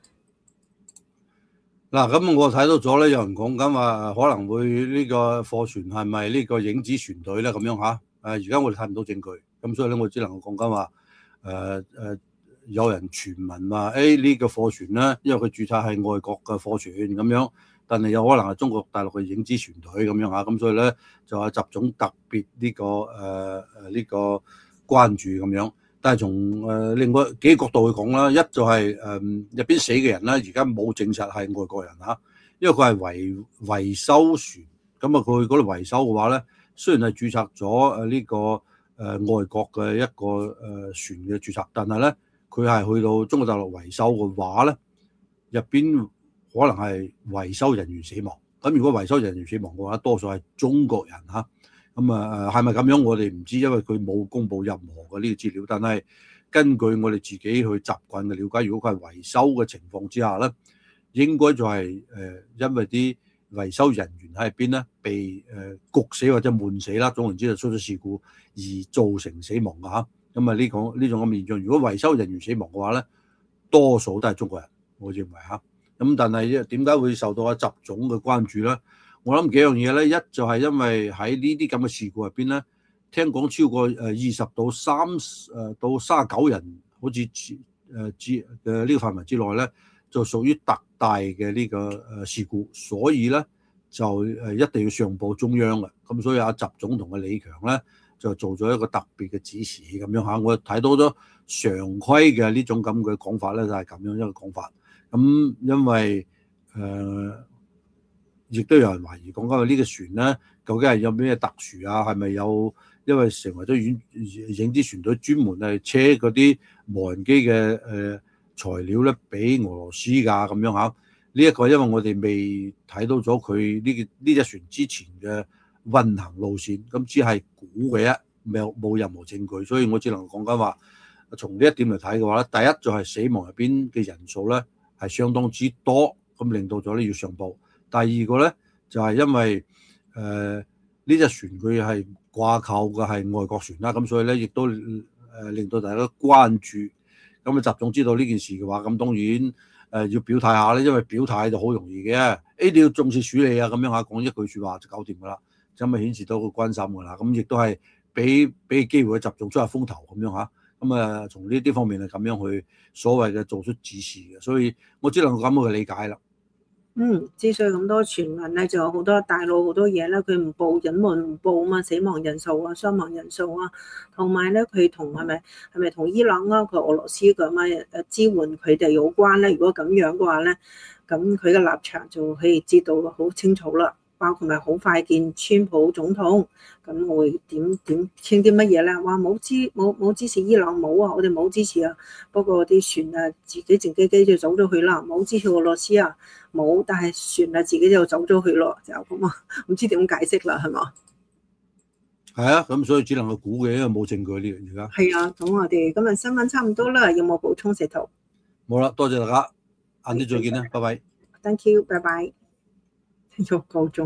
嗱，咁我睇到咗咧，有人講緊話可能會呢個貨船係咪呢個影子船隊咧咁樣嚇？誒，而家我哋睇唔到證據，咁所以咧我只能夠講緊話誒誒，有人傳聞話誒呢個貨船咧，因為佢註冊係外國嘅貨船咁樣，但係有可能係中國大陸嘅影子船隊咁樣嚇，咁所以咧就係習總特別呢個誒誒呢個關注咁樣。但係從誒另外幾個角度去講啦，一就係誒入邊死嘅人咧，而家冇證實係外國人嚇，因為佢係維維修船，咁啊佢嗰度維修嘅話咧，雖然係註冊咗誒呢個誒外國嘅一個誒船嘅註冊，但係咧佢係去到中國大陸維修嘅話咧，入邊可能係維修人員死亡。咁如果維修人員死亡嘅話，多數係中國人嚇。咁啊誒係咪咁樣？我哋唔知，因為佢冇公布任何嘅呢個資料。但係根據我哋自己去習慣嘅了解，如果佢係維修嘅情況之下咧，應該就係誒因為啲維修人員喺入邊咧被誒焗死或者悶死啦，總言之就出咗事故而造成死亡嘅嚇。咁啊呢個呢種咁嘅現象，如果維修人員死亡嘅話咧，多數都係中國人，我認為嚇。咁但係點解會受到阿習總嘅關注咧？我諗幾樣嘢咧，一就係因為喺呢啲咁嘅事故入邊咧，聽講超過誒二十到三誒到三十九人，好似誒之誒呢個範圍之內咧，就屬於特大嘅呢個誒事故，所以咧就誒一定要上報中央嘅。咁所以阿習總同阿李強咧就做咗一個特別嘅指示咁樣嚇。我睇到咗常規嘅呢種咁嘅講法咧，就係咁樣一個講法。咁因為誒。呃亦都有人懷疑講緊呢個船咧，究竟係有咩特殊啊？係咪有因為成為咗影影子船隊，專門係車嗰啲無人機嘅誒材料咧，俾俄羅斯㗎咁樣嚇？呢一個因為我哋未睇到咗佢呢個呢隻船之前嘅運行路線，咁只係估嘅啫，冇冇任何證據，所以我只能講緊話，從呢一點嚟睇嘅話咧，第一就係死亡入邊嘅人數咧係相當之多，咁令到咗咧要上報。第二個咧就係、是、因為誒呢隻船佢係掛靠嘅係外國船啦，咁所以咧亦都誒、呃、令到大家關注。咁啊習總知道呢件事嘅話，咁當然誒、呃、要表態下咧，因為表態就好容易嘅，誒你要重視處理啊，咁樣嚇講一句説話就搞掂㗎啦，咁咪顯示到佢關心㗎啦。咁亦都係俾俾機會習總出下風頭咁樣嚇。咁啊從呢啲方面係咁樣去所謂嘅做出指示嘅，所以我只能夠咁去理解啦。 嗯，之所以咁多傳聞咧，就有好多大陸好多嘢咧，佢唔報隱瞞唔報啊嘛，死亡人數啊、傷亡人數啊，同埋咧佢同係咪係咪同伊朗啊、佢俄羅斯咁啊誒支援佢哋有關咧？如果咁樣嘅話咧，咁佢嘅立場就可以知道好清楚啦。包括咪好快見川普總統，咁我會點點傾啲乜嘢咧？話冇支冇冇支持伊朗冇啊，我哋冇支持啊。不過啲船啊自己靜雞雞就走咗去啦，冇支持俄羅斯啊，冇。但係船啊自己就走咗去咯，就咁啊，唔知點解釋啦，係嘛？ 係啊，咁所以只能夠估嘅，因為冇證據呢樣而家。 係啊，咁我哋今日新聞差唔多啦，有冇補充石頭？ 冇啦，多謝大家，晏啲再見啦，拜拜。 Thank you，拜拜。又夠鐘。